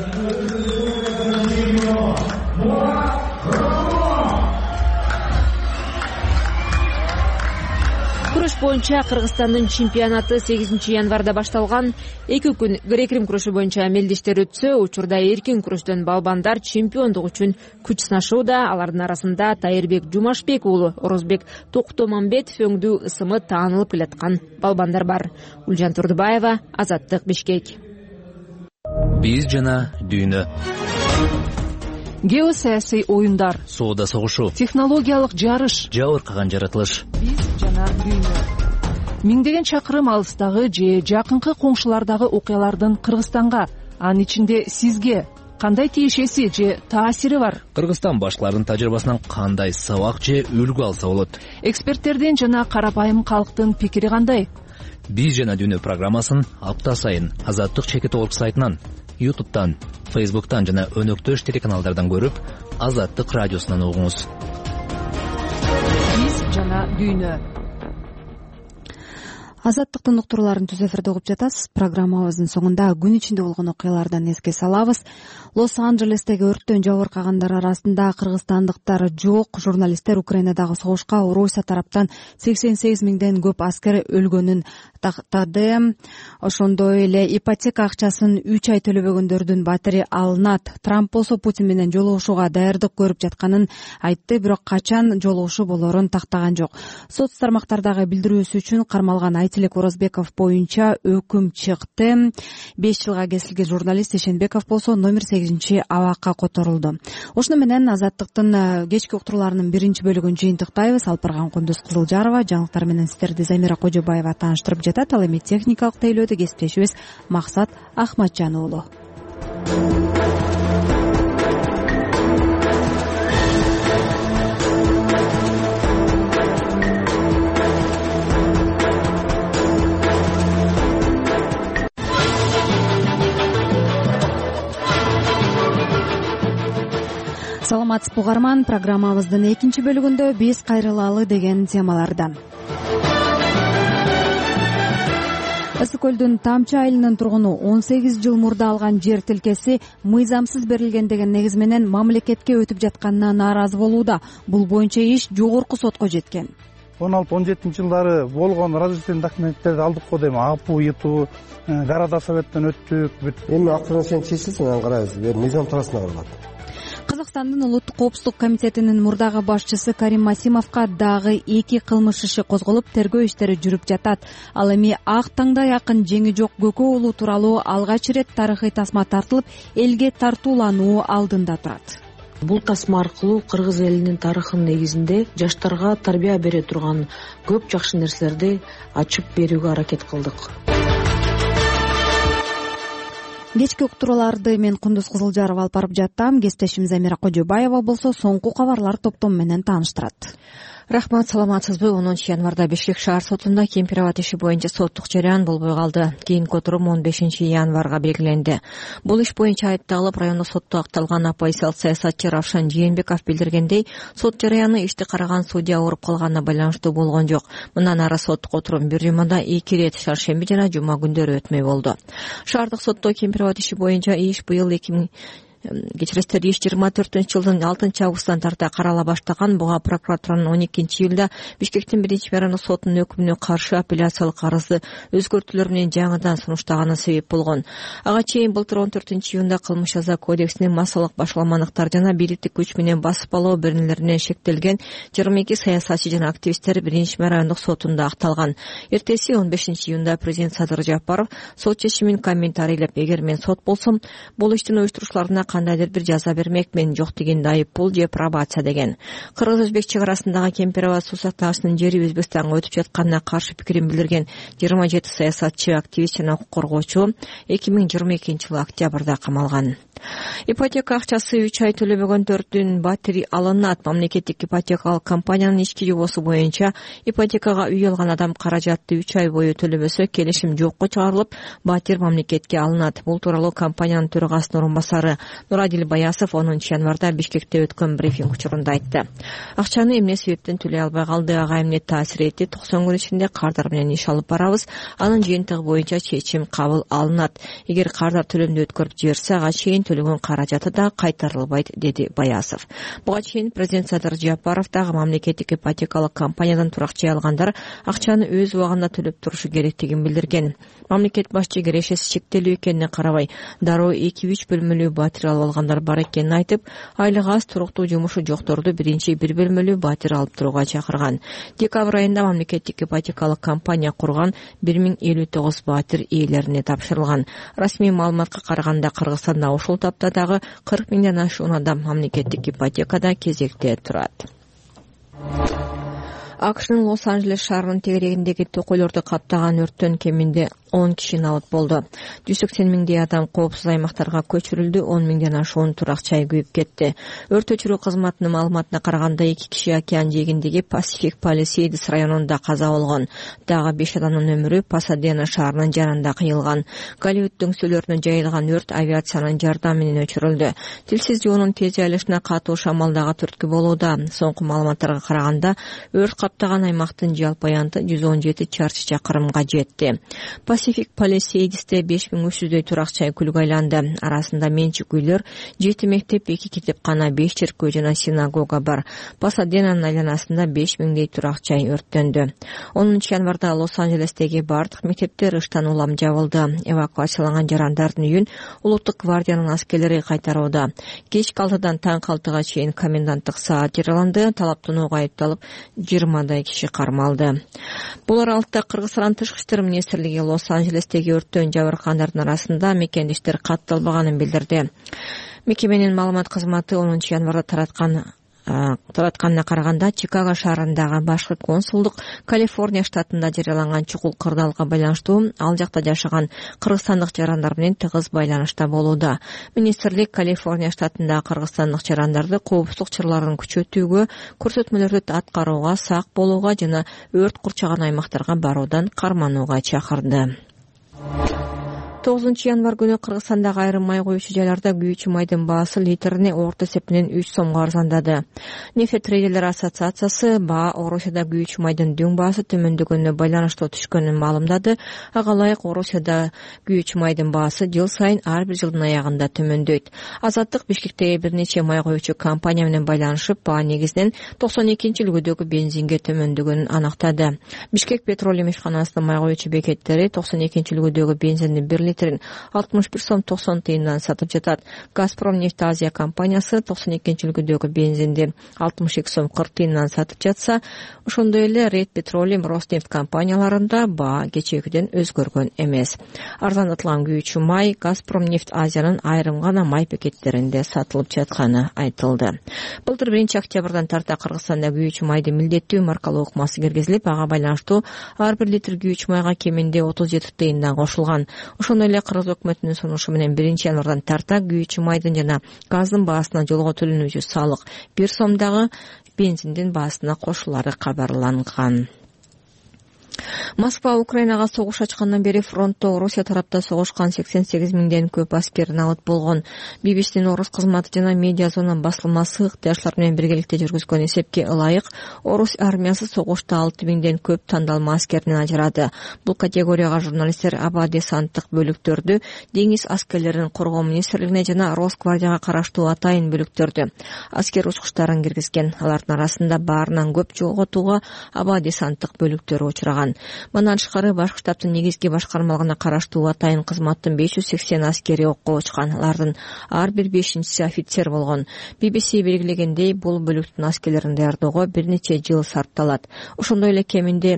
Күрөш боюнча Кыргызстандын чемпионаты 8 январда башталган. 2 күн грек-рим күрөшү боюнча мелдештер өтсө, учурда эркин күрөштөн балбандар чемпиондук үчүн күч сынашууда. Алардын арасында Тайырбек Жумашбек уулу, Орозбек Токтомамбетов өңдүү ысымы таанылып келаткан балбандар бар. Гүлжан Турдубаева, Азаттык, Бишкек. Биз жана дүйнө. Геосаясий оюндар, соода согушу, технологиялык жарыш, жабыркаган жаратылыш. Биз жана дүйнө. Миңдеген чакырым алыстагы же жакынкы коңшулардагы окуялардын Кыргызстанга, анын ичинде сизге кандай тиешеси же таасири бар? Кыргызстан башкаларынын тажрыйбасынан кандай сабак же үлгү алса болот? Эксперттердин жана карапайым калктын пикири кандай? Биз жана дүйнө программасын апта сайын Азаттык Чекит орг сайтынан, YouTube'дан, Facebook'tan жана өнөктөш телеканалдардан көрүп, Азаттык радиосунан угуңуз. Биз жана дүйнө. Азаттыктын уктурууларын түз эфирде угуп жатасыз. Программабыздын соңунда күн ичинде болгон окуялардан эске салабыз. Лос-Анджелестеги өрттөн жабыркагандар арасында кыргызстандыктар жок. Журналисттер Украинадагы согушка Орусия тараптан 88 миңден көп аскер өлгөнүн тактады. Ошондой эле ипотека акчасын 3 ай төлөбөгөндөрдүн батири алынат. Трамп болсо Путин менен жолугушууга даярдык көрүп жатканын айтты, бирок качан жолугушуу болорун тактаган жок. Сот тармактардагы билдирүүсү үчүн кармалган Айтилек Орозбеков боюнча өкүм чыкты. 5 жылга кесилген журналист Эшенбеков болсо номер 8 абакка которулду. Ошону менен Азаттыктын кечки уктурууларынын биринчи бөлүгүн жыйынтыктайбыз. Алпарган Кундуз Кызылжарова жаңылыктар менен сиздерди Замира Кожобаева тааныштырып жатат. Ал эми техникалык тейлөөдө кесиптешибиз Максат Ахматжан уулу. Саламатсызбы угарман, программабыздын экинчи бөлүгүндө биз кайрылалы деген темаларда. Ысык көлдүн Тамчы айылынын тургуну 18 жыл мурда алган жер тилкеси мыйзамсыз берилген деген негиз менен мамлекетке өтүп жатканына нааразы болууда. Бул боюнча иш жогорку сотко жеткен. 16-17 жылдары болгон разрешительный документтерди алдык го дейм. АПУ, ИТУ, Гарада советтен өттүк. Эми акырын сен чечилсин, анан карайбыз. Мыйзам тарасына калат. Казакстандын улуттук коопсуздук комитетинин мурдагы башчысы Карим Масимовго дагы 2 кылмыш иши козголуп, тергөө иштери жүрүп жатат. Ал эми ак таңда якын жеңи жок Көкө уулу тууралуу алгач ирет тарыхый тасма тартылып, элге тартуулануу алдында турат. Бул тасма аркылуу кыргыз элинин тарыхынын негизинде жаштарга тарбия бере турган көп жакшы нерселерди ачып берүүгө аракет кылдык. Кечки уктурууларды мен Кундуз Кызылжарова алып барып жаттым. Кесиптешим Замира Кожобаева болсо соңку кабарлар топтому менен тааныштырат. Рахмат, саламатсызбы? 10 январда Бишкек шаар сотунда Кемпирабад иши боюнча соттук жарыян болбой калды. Кийинки отурум 15 январга белгиленди. Бул иш боюнча айыпталып райондук сотто акталган оппозициялык саясатчы Равшан Жээнбеков билдиргендей, сот жарыяны ишти караган судья ооруп калганына байланыштуу болгон жок. Мындан ары соттук отурум бир жумада 2 рет шаршемби жана жума күндөрү өтмөй болду. Шаардык сотто Кемпирабад иши боюнча иш быйыл 24-жылдын 6 августунан тарта карала баштаган. Буга прокуратуранын 12 июлда Бишкектин 1-райондук сотунун өкүмүнө каршы апелляциялык арызды өзгөртүүлөр менен жаңыдан сунуштаганы себеп болгон. Ага чейин былтыр 14 июнда кылмыш жаза кодексинин массалык башаламандыктар жана бийликтик күч менен басып алуу беренелерине шектелген 22 саясатчы жана активисттер 1-райондук сотунда акталган. Эртеси 15 июнда президент Садыр Жапаров сот чечимин комментарийлеп, эгер мен сот болсом, бул иштин уюштурушчуларына кандайдыр бир жаза бермекмин, жок дегенде айыппул же пробация деген. Кыргыз-өзбек чек арасындагы Кемпирабад суу сактагычынын жери Өзбекстанга өтүп жатканына каршы пикирин билдирген 27 саясатчы, активист жана укук коргоочу 2022-жылы октябрда камалган. Ипотека акчасы 3 ай төлөбөгөндөрдүн батири алынат. Мамлекеттик ипотекалык компаниянын ички жобосу боюнча ипотекага үй алган адам каражатты 3 ай бою төлөбөсө келишим жокко чыгарылып, батир мамлекетке алынат. Бул тууралуу компаниянын төрагасынын орун басары Нурадил Баясов 10 январда Бишкекте өткөн брифинг учурунда айтты. Акчаны эмне себептен төлөй албай калды, ага эмне таасир этти? 90 күн ичинде кардар менен иш алып барабыз. Анын жыйынтыгы боюнча чечим кабыл алынат. Эгер кардар төлөмдү өткөрүп жиберсе, ага чейин төлөгөн каражаты да кайтарылбайт, деди Баясов. Буга чейин президент Садыр Жапаров дагы мамлекеттик ипотекалык компаниядан турак жай алгандар акчаны өз убагында төлөп турушу керектигин билдирген. Мамлекет башчы кирешеси чектелүү экенине карабай, дароо 2-3 бөлмөлүү батир алып алгандар бар экенин айтып, айлык аз туруктуу жумушу жокторду биринчи 1 бөлмөлүү батир алып турууга чакырган. Декабрь айында мамлекеттик ипотекалык компания курган 1059 батир ээлерине тапшырылган. Расмий маалыматка караганда Кыргызстанда ушул тапта дагы 40 миңден ашуун адам мамлекеттик ипотекада кезекте турат. AQShnын Лос-Анджелес шаарынын тегерегиндеги токойлорду каптаган өрттөн кеминде 10 киши набыт болду. 180 миңдей адам коопсуз аймактарга көчүрүлдү, 10 миңден ашуун турак жай күйүп кетти. Өрт өчүрүү кызматынын маалыматына караганда 2 киши океан жээгиндеги Pacific Palisades районунда каза болгон. Дагы 5 адамдын өмүрү Пасадена шаарынын жанында кыйылган. Голливуд дөңсөлөрүнө жайылган өрт авиациянын жардамы менен өчүрүлдү. Тилсиз жоонун тез жайылышына катуу шамал дагы түрткү болууда. Соңку маалыматтарга караганда өрт каптаган аймактын жалпы аянты 117 чарчы чакырымга жетти. Pacific Palisades'те 5300дөй турак жай күлгө айланды. Арасында менчик үйлөр, 7 мектеп, 2 китепкана, 5 черкөө жана синагога бар. Пасаденанын айланасында 5000дей турак жай өрттөндү. 10 январда Лос-Анджелестеги бардык мектептер ыштан улам жабылды. Эвакуацияланган жарандардын үйүн улуттук гвардиянын аскерлери кайтарууда. Кечки 6-дан таңкы 6-га чейин коменданттык саат жарыяланды. Талаптанууга айыпталып 20дай киши кармалды. Бул аралыкта Кыргызстан тышкы иштер министрлиги Лос-Анджелестеги өрттөн жабыркандардын арасында мекендештер катталбаганын билдирди. Мекеменин маалымат кызматы 10 январда таратканына караганда Чикаго шаарындагы башкы консулдук Калифорния штатында жарыяланган чукул кырдаалга байланыштуу ал жакта жашаган кыргызстандык жарандар менен тыгыз байланышта болууда. Министрлик Калифорния штатындагы кыргызстандык жарандарды коопсуздук чараларын күчөтүүгө, көрсөтмөлөрдү аткарууга, сак болууга жана өрт курчаган аймактарга баруудан карманууга чакырды. 9 январ күнү Кыргызстандагы айрым май коюучу жайларда күйүүчү майдын баасы литрине орто эсепинен 3 сомго арзандады. Нефтетрейдерлер ассоциациясы баа Орусияда күйүүчү майдын дүң баасы төмөндөгөнүнө байланыштуу түшкөнүн маалымдады. Ага ылайык Орусияда күйүүчү майдын баасы жыл сайын ар бир жылдын аягында төмөндөйт. Азаттык Бишкектеги бир нече май коюучу компания менен байланышып, баа негизинен 92-үлгүдөгү бензинге төмөндөгөнүн аныктады. Бишкек петролиум ишканасынын май коюучу бекеттери 92-үлгүдөгү бензиндин 1 литрин 61 сом 90 тыйындан сатып жатат. Газпром нефть Азия компаниясы 92-үлгүдөгү бензинди 62 сом 40 тыйындан сатып жатса, ошондой эле Рейд Петролиум, Роснефть компанияларында баа кечээкиден өзгөргөн эмес. Арзандатылган күйүүчү май Газпром нефть Азиянын айрым гана май пакеттеринде сатылып жатканы айтылды. Былтыр 1 октябрдан тарта Кыргызстанда күйүүчү майды милдеттүү маркалоо укмасы киргизилип, ага байланыштуу ар бир литр күйүүчү майга кеминде 37 тыйындан кошулган. Ошондой эле Кыргыз өкмөтүнүн сунушу менен 1 январдан тарта күйүүчү майдын жана газдын баасына жолго төлөнүүчү салык 1 сомдагы бензиндин баасына кошулары кабарланган. Москва Украинага согуш ачкандан бери фронтто Орусия тарапта согушкан 88 миңден көп аскер набыт болгон. BBC'нин орус кызматы жана медиа зона басылмасы ыктыярчылар менен биргеликте жүргүзгөн эсепке ылайык Орус армиясы согушта 6 миңден көп тандалма аскеринен ажырады. Бул категорияга журналисттер аба десанттык бөлүктөрдү, деңиз аскерлерин коргоо министрлигине жана Росгвардияга караштуу атайын бөлүктөрдү аскер учкучтарын киргизген. Алардын арасында баарынан көп жоготууга аба десанттык бөлүктөрү учураган. Мындан тышкары башкы штабтын негизги башкармалыгына караштуу атайын кызматтын 580 аскери окко учкан. Алардын ар бир 5-си офицер болгон. BBC белгилегендей, бул бөлүктүн аскерлерин даярдоого бир нече жыл сарпталат. Ошондой эле кеминде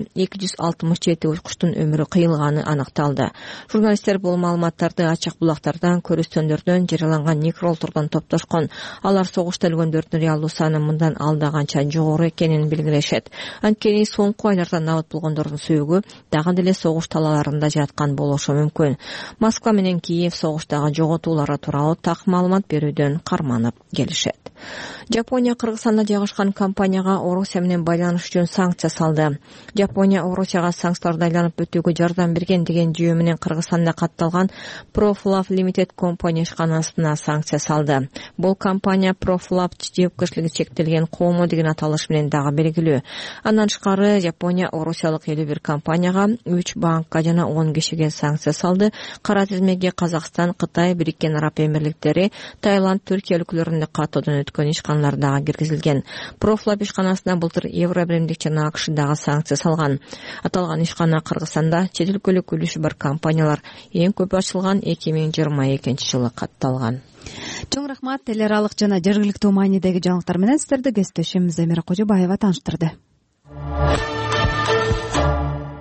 267 учкучтун өмүрү кыйылганы аныкталды. Журналисттер бул маалыматтарды ачык булактардан, көрүстөндөрдөн, жарыяланган некролтордон топтошкон. Алар согушта өлгөндөрдүн реалдуу саны мындан алда канча жогору экенин белгилешет. Анткени соңку айларда набыт болгондордун сөөгү дагы деле согуш талааларында жаткан болушу мүмкүн. Москва менен Киев согуштагы жоготуулары тууралуу так маалымат берүүдөн карманып келишет. Жапония Кыргызстанда жайгашкан компанияга Орусия менен байланыш үчүн санкция салды. Жапония Орусияга санкцияларды айланып өтүүгө жардам берген деген жүйө менен Кыргызстанда катталган Proflab Limited компания ишканасына санкция салды. Бул компания Proflab жоопкерчилиги чектелген кому деген аталыш менен дагы белгилүү. Андан тышкары Жапония Орусиялык 51 компанияга, 3 банкка жана 10 кишиге санкция салды. Кара тизмеге Казакстан, Кытай, Бириккен Араб Эмирликтери, Таиланд, Түркия өлкөлөрүндө каттоодон өткөн ишканалар дагы киргизилген. Proflab ишканасына былтыр Евро биримдик жана АКШ дагы санкция салган. Аталган ишкана Кыргызстанда чет өлкөлүк үлүшү бар компаниялар эң көп ачылган 2022-жылы катталган. Чоң рахмат. Эл аралык жана жергиликтүү маанидеги жаңылыктар менен сиздерди кесиптешим Замира Кожобаева тааныштырды.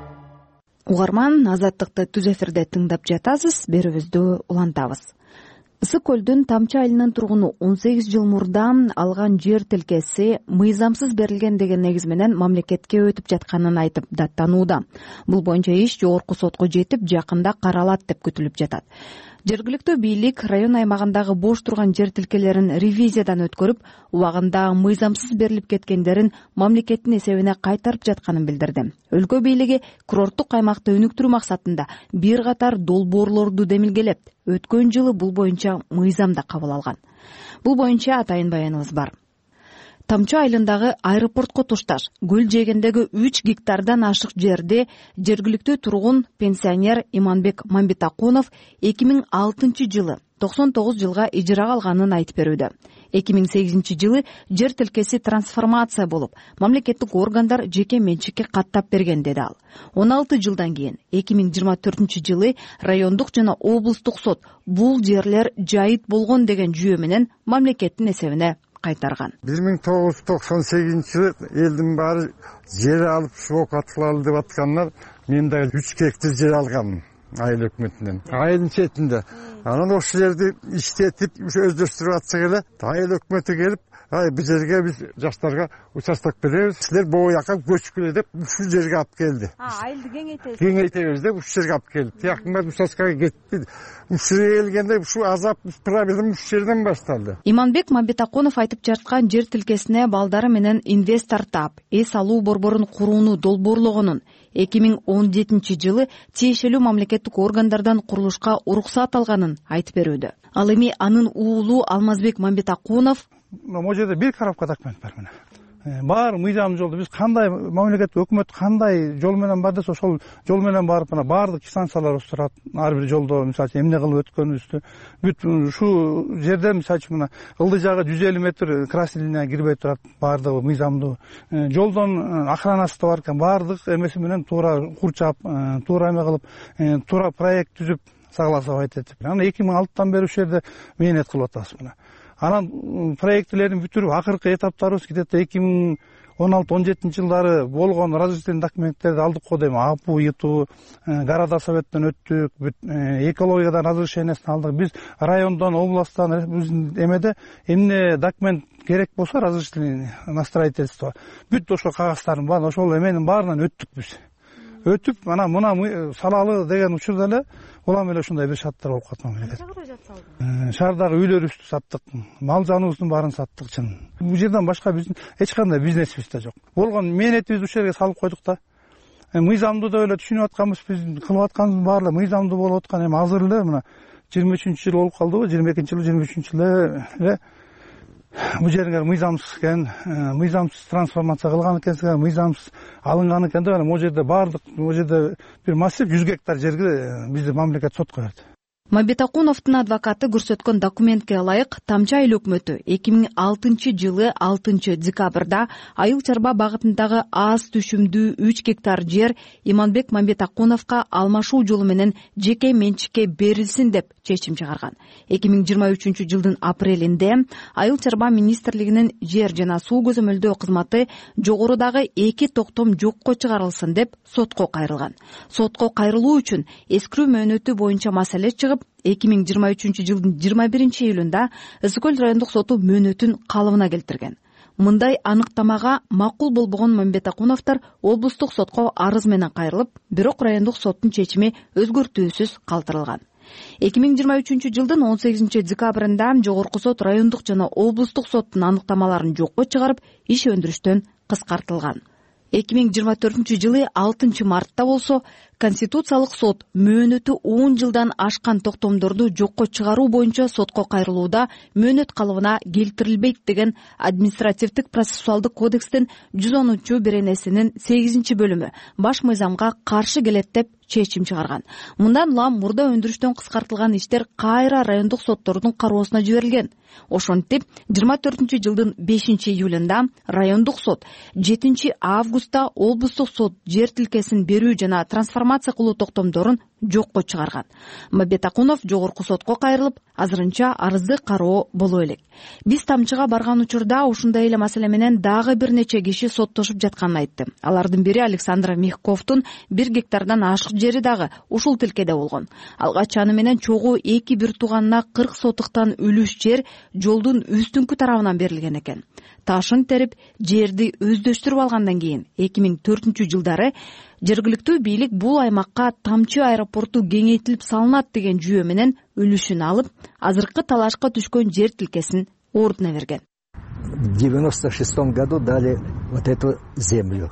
Угарман, Азаттыкты түз эфирде тыңдап жатасыз, берүүбүздү улантабыз. Ысык көлдүн Тамчы айылынын тургуну 18 жыл мурда алган жер тилкеси мыйзамсыз берилген деген негиз менен мамлекетке өтүп жатканын айтып даттанууда. Бул боюнча иш жогорку сотко жетип, жакында каралат деп күтүлүп жатат. Жергиликтүү бийлик район аймагындагы бош турган жер тилкелерин ревизиядан өткөрүп, убагында мыйзамсыз берилип кеткендерин мамлекеттин эсебине кайтарып жатканын билдирди. Өлкө бийлиги курорттук аймакты өнүктүрүү максатында бир катар долбоорлорду демилгелеп, өткөн жылы бул боюнча мыйзам да кабыл алган. Бул боюнча атайын баяныбыз бар. Тамчы айылындагы аэропортко тушташ көл жээгиндеги 3 гектардан ашык жерди жергиликтүү тургун пенсионер Иманбек Мамбетакунов 2006 жылы 99 жылга ижарага алганын айтып берүүдө. 2008 жылы жер тилкеси трансформация болуп, мамлекеттик органдар жеке менчикке каттап берген деди ал. 16 жылдан кийин 2024 жылы райондук жана облустук сот бул жерлер жайыт болгон деген жүйө менен мамлекеттин эсебине кайтарган. 1998 жылы элдин баары жер алып окатылалы деп аткандар, мен дагы 3 гектар жер алганмын айыл өкмөтүнөн. Айылдын четинде. Анан ошол жерди иштетип, өздөштүрүп атса эле, айыл өкмөтү келип, бул жерге биз жаштарга участок беребиз, силер бул жака көчүп келе деп ушул жерге алып келди. Айылды кеңейтебиз деп ушул жерге алып келди. Тияктын участкага кетти. Ушул жерге келгенде ушул азап проблема ушул жерден башталды. Иманбек Мамбетакунов айтып жаткан жер тилкесине балдары менен инвестор тап, эс алуу борборун курууну долбоорлогонун, 2017 жылы тиешелүү мамлекеттик органдардан курулушка уруксат алганын айтып берүүдө. Ал эми анын уулу Алмазбек Мамбетакунов могу жерде бир коробка документ бар мына. Баары мыйзам жолдо биз кандай мамлекеттик өкмөт кандай жол менен бар десе, ошол жол менен барып мына баардык станциялар турат. Ар бир жолдо мисалы үчүн эмне кылып өткөнүбүздү бүт ушул жерде мисалы үчүн мына ылдый жагы 150 метр красный линия кирбей турат, баардыгы мыйзамдуу. Жолдон охранасы да бар экен, баардык эмеси менен туура курчап, туура эме кылып, туура проект түзүп согласовать этип. Аны 2006-тан бери ушул жерде мээнет кылып атабыз мына. Анан проектилерин бүтүрүп, акыркы этаптарыбыз где-то 2016-17 жылдары болгон разрешительный документтерди алдык го дейм. АПУ, ИТУ, города советтен өттүк, экологиядан разрешениясын алдык. Биз райондон, областтан, биздин эмеде эмне документ керек болсо разрешительный на строительство. Бүт ошол кагаздардын баарын, ошол эменин баарынан өттүк биз. Өтүп, мына салалы деген учурда эле улам эле ушундай бир шарттар болуп калган мамлекет. Шаардагы үйлөрүбүздү саттык, мал жаныбыздын баарын саттык чын. Бул жерден башка биздин эч кандай бизнесибиз да жок. Болгон мээнетибизди ушул жерге салып койдук да. Мыйзамдуу да эле түшүнүп атканбыз, биз кылып атканыбыз баары мыйзамдуу болуп аткан. Эми азыр эле мына 23-жыл болуп калдыбы, 22-жыл, 23-жылы эле бул жериңер мыйзамсыз экен, мыйзамсыз трансформация кылган экенсиңер, мыйзамсыз алынган экен деп, могу жерде баардык, могу жерде бир массив 100 гектар жерге бизди мамлекет сотко берди. Мамбетакуновдун адвокаты көрсөткөн документке ылайык, Тамчы айыл өкмөтү 2006 жылы 6 декабрда айыл чарба багытындагы аз түшүмдүү 3 гектар жер Иманбек Мамбетакуновго алмашуу жолу менен жеке менчикке берилсин деп чечим чыгарган. 2023 жылдын апрелинде айыл чарба министрлигинин жер жана суу көзөмөлдөө кызматы жогорудагы 2 токтом жокко чыгарылсын деп сотко кайрылган. Сотко кайрылуу үчүн эскирүү мөөнөтү боюнча маселе чыгып, 2023 жылдын 21 июлунда Ысык көл райондук соту мөөнөтүн калыбына келтирген. Мындай аныктамага макул болбогон Мамбетакуновдор облустук сотко арыз менен кайрылып, бирок райондук соттун чечими өзгөртүүсүз калтырылган. 2023 жылдын 18 декабрында жогорку сот райондук жана облустук соттун аныктамаларын жокко чыгарып, иш өндүрүштөн кыскартылган. 2024 жылы 6 мартта болсо Конституциялык сот мөөнөтү 10 жылдан ашкан токтомдорду жокко чыгаруу боюнча сотко кайрылууда мөөнөт калыбына келтирилбейт деген административдик процессуалдык кодекстин 110-беренесинин 8-бөлүмү баш мыйзамга каршы келет деп чечим чыгарган. Мындан улам мурда өндүрүштөн кыскартылган иштер кайра райондук соттордун кароосуна жиберилген. Ошентип, 24 жылдын 5 июлунда райондук сот, 7 августта облустук сот жер тилкесин берүү жана трансформация кылуу токтомдорун жокко чыгарган. Мамбет Акунов жогорку сотко кайрылып, азырынча арызды кароо боло элек. Биз Тамчыга барган учурда ушундай эле маселе менен дагы бир нече киши соттошуп жатканын айтты. Алардын бири Александр Мехковдун 1 гектардан ашык жери дагы ушул тилкеде болгон. Алгач аны менен чогуу 2 тууганына 40 сотуктан үлүш жер жолдун үстүңкү тарабынан берилген экен. Ташын терип, жерди өздөштүрүп алгандан кийин 2004-жылдары жергиликтүү бийлик бул аймакка Тамчы аэропорту кеңейтилип салынат деген жүйө менен үлүшүн алып, азыркы талашка түшкөн жер тилкесин ордуна берген. В 96 году дали вот эту землю.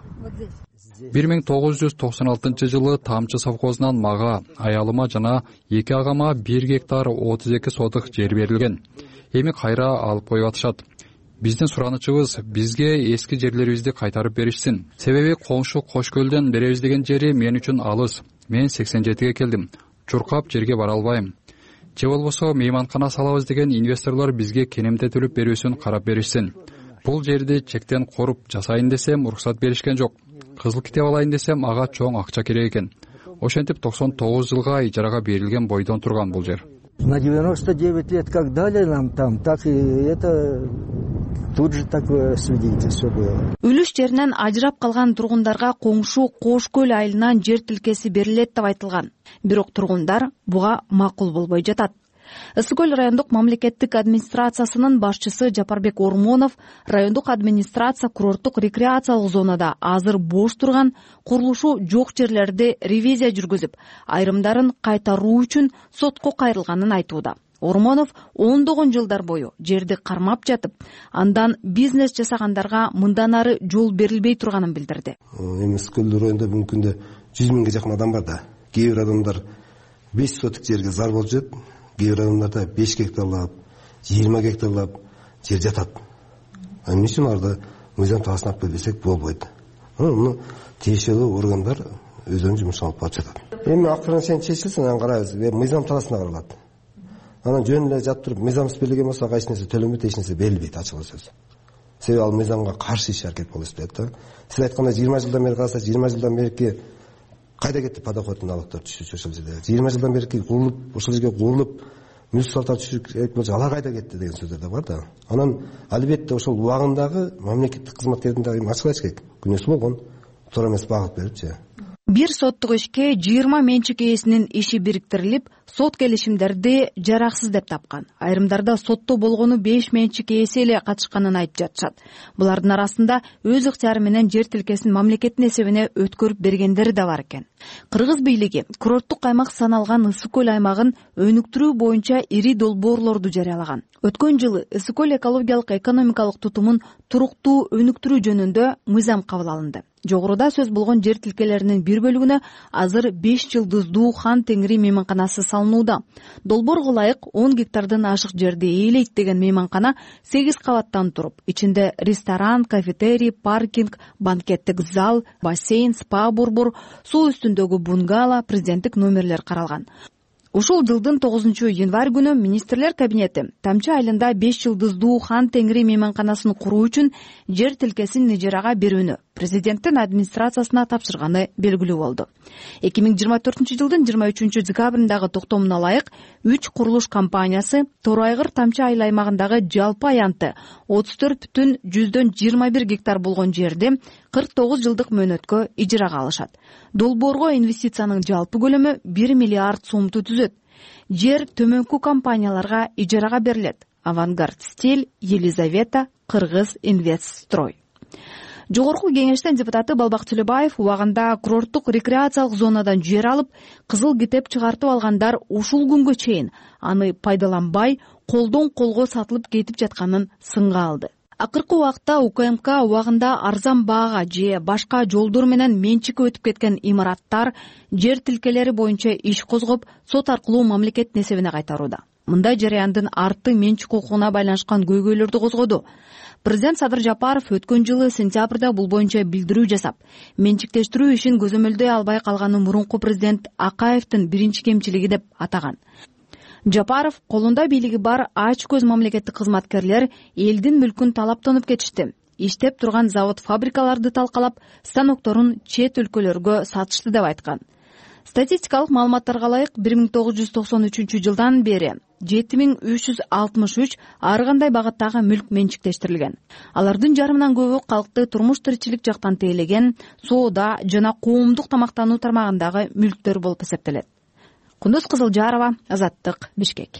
1996 жылы Тамчы совхозунан мага, аялыма жана 2 агама 1 гектар 32 сотук жер берилген. Эми кайра алып коюп атышат. Биздин суранычыбыз бизге эски жерлерибизди кайтарып беришсин. Себеби коңшу Кошкөлдөн беребиз деген жери мен үчүн алыс. Мен 87-ге келдим. Чуркап жерге бара албайм. Же болбосо мейманкана салабыз деген инвесторлор бизге кенемде төлөп берүүсүн карап беришсин. Бул жерди чектен коруп жасайын десем уруксат беришкен жок. Кызыл китеп алайын десем ага чоң акча керек экен. Ошентип 99 жылга ижарага берилген бойдон турган бул жер. На 99 лет как дали нам там, так и это тут же такое свидетельство было. Үлүш жеринен ажырап калган тургундарга коңшу Кошкөл айылынан жер тилкеси берилет деп айтылган. Бирок тургундар буга макул болбой жатат. Ысык көл райондук мамлекеттик администрациясынын башчысы Жапарбек Ормонов райондук администрация курорттук рекреациялык зонада азыр бош турган курулушу жок жерлерди ревизия жүргүзүп, айрымдарын кайтаруу үчүн сотко кайрылганын айтууда. Ормонов ондогон жылдар бою жерди кармап жатып, андан бизнес жасагандарга мындан ары жол берилбей турганын билдирди. Эми Ысык көл районунда бүгүнкү күндө 100 миңге жакын адам бар да. Кээ бир адамдар 5 сотук жерге зар болуп жатат. Кээ бир адамдарда 5 гектарлап, 20 гектарлап жер жатат. Эмне үчүн аларды мыйзам талаасына алып келбесек болбойт. Муну тиешелүү органдар өздөрүнүн жумушун алып барып жатат. Эми акырын сен чечилсин, анан карайбыз. Мыйзам талаасына каралат. Анан жөн эле жатып туруп мыйзамсыз берилген болсо эч нерсе төлөнбөйт, эч нерсе берилбейт, ачык сөз. Себеби ал мыйзамга каршы иш аракет болуп атат да. Сиз айткандай 20 жылдан бери караса, 20 жылдан бери кайда кетти подоходный налогдор түшүрүш ошол жерде. 20 жылдан бери курулуп, ошол жерге курулуп, муниципалитет түшүрүп керек болчу, алар кайда кетти деген сөздөр да бар да. Анан албетте ошол убагындагы мамлекеттик кызматкердин дагы ачык айтыш керек. Күнөөсү болгон, туура эмес багыт берипчи. Бир соттук ишке 20 менчик ээсинин иши бириктирилип, сот келишимдерди жараксыз деп тапкан. Айрымдарда сотто болгону 5 менчик ээси эле катышканын айтып жатышат. Булардын арасында өз ыктыяры менен жер тилкесин мамлекеттин эсебине өткөрүп бергендери да бар экен. Кыргыз бийлиги курорттук аймак саналган Ысык көл аймагын өнүктүрүү боюнча ири долбоорлорду жарыялаган. Өткөн жылы Ысык көл экологиялык экономикалык тутумун туруктуу өнүктүрүү жөнүндө мыйзам кабыл алынды. Жогоруда сөз болгон жер тилкелеринин бир бөлүгүнө азыр 5 жылдыздуу Хан Теңири мейманканасы салынууда. Долбоорго ылайык 10 гектардан ашык жерди ээлейт деген мейманкана 8 кабаттан туруп, ичинде ресторан, кафетерий, паркинг, банкеттик зал, бассейн, спа борбор, суу үстүндөгү бунгало, президенттик номерлер каралган. Ушул жылдын 9-январь күнү министрлер кабинети Тамчы айылында 5 жылдыздуу Хан Теңири мейманканасын куруу үчүн жер тилкесин ижарага берүүнү президенттин администрациясына тапшырганы белгилүү болду. 2024 жылдын 23 декабрындагы токтомуна ылайык 3 курулуш компаниясы Торайгыр Тамчы айыл аймагындагы жалпы аянты 34,21 гектар болгон жерди 49 жылдык мөөнөткө ижарага алышат. Долбоорго инвестициянын жалпы көлөмү 1 миллиард сомду түзөт. Жер төмөнкү компанияларга ижарага берилет. Авангард Стиль, Елизавета, Кыргыз Инвестстрой. Жогорку кеңештин депутаты Балбак Төлөбаев убагында курорттук рекреациялык зонадан жер алып, кызыл китеп чыгартып алгандар ушул күнгө чейин аны пайдаланбай, колдон колго сатылып кетип жатканын сынга алды. Акыркы убакта УКМК убагында арзан баага же башка жолдор менен менчикке өтүп кеткен имараттар жер тилкелери боюнча иш козгоп, сот аркылуу мамлекеттин эсебине кайтарууда. Мындай жарыяндын арты менчик укугуна байланышкан көйгөйлөрдү козгоду. Президент Садыр Жапаров өткөн жылы сентябрда бул боюнча билдирүү жасап, менчиктештирүү ишин көзөмөлдөй албай калганын мурунку президент Акаевдин биринчи кемчилиги деп атаган. Жапаров колунда бийлиги бар ач көз мамлекеттик кызматкерлер элдин мүлкүн талаптанып кетишти. Иштеп турган завод фабрикаларды талкалап, станокторун чет өлкөлөргө сатышты деп айткан. Статистикалык маалыматтарга ылайык 1993 жылдан бери 7363 ар кандай багыттагы мүлк менчиктештирилген. Алардын жарымынан көбү калкты турмуш тиричилик жактан тейлеген, соода жана коомдук тамактануу тармагындагы мүлктөр болуп эсептелет. Кундуз Кызылжарова, Азаттык, Бишкек.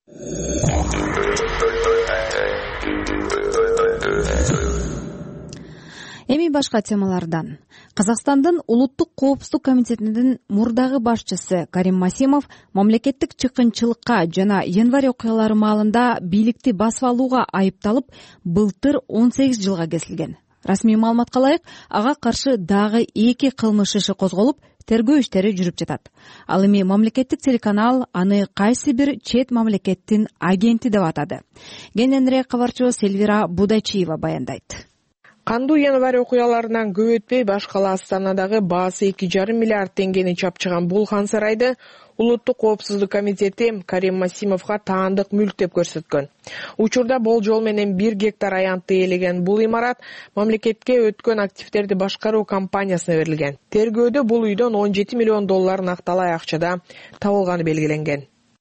Эми башка темалардан. Казакстандын Улуттук коопсуздук комитетинин мурдагы башчысы Карим Масимов мамлекеттик чыккынчылыкка жана январь окуялары маалында бийликти басып алууга айыпталып, былтыр 18 жылга кесилген. Расмий маалыматка ылайык, ага каршы дагы 2 кылмыш иши козголуп, тергөө иштери жүрүп жатат. Ал эми мамлекеттик телеканал аны кайсы бир чет мамлекеттин агенти деп атады. Кененирээк кабарчыбыз Селвира Будачиева баяндайт. Кандуу январь окуяларынан көп өтпөй баш кала Астанадагы баасы 2,5 миллиард теңгени чапчыган бул хан сарайды Улуттук коопсуздук комитети Карим Масимовго таандык мүлк деп көрсөткөн. Учурда болжол менен 1 гектар аянтты ээлеген бул имарат мамлекетке өткөн активдерди башкаруу компаниясына берилген. Тергөөдө бул үйдөн 17 миллион доллар накталай акчада табылганы белгиленген.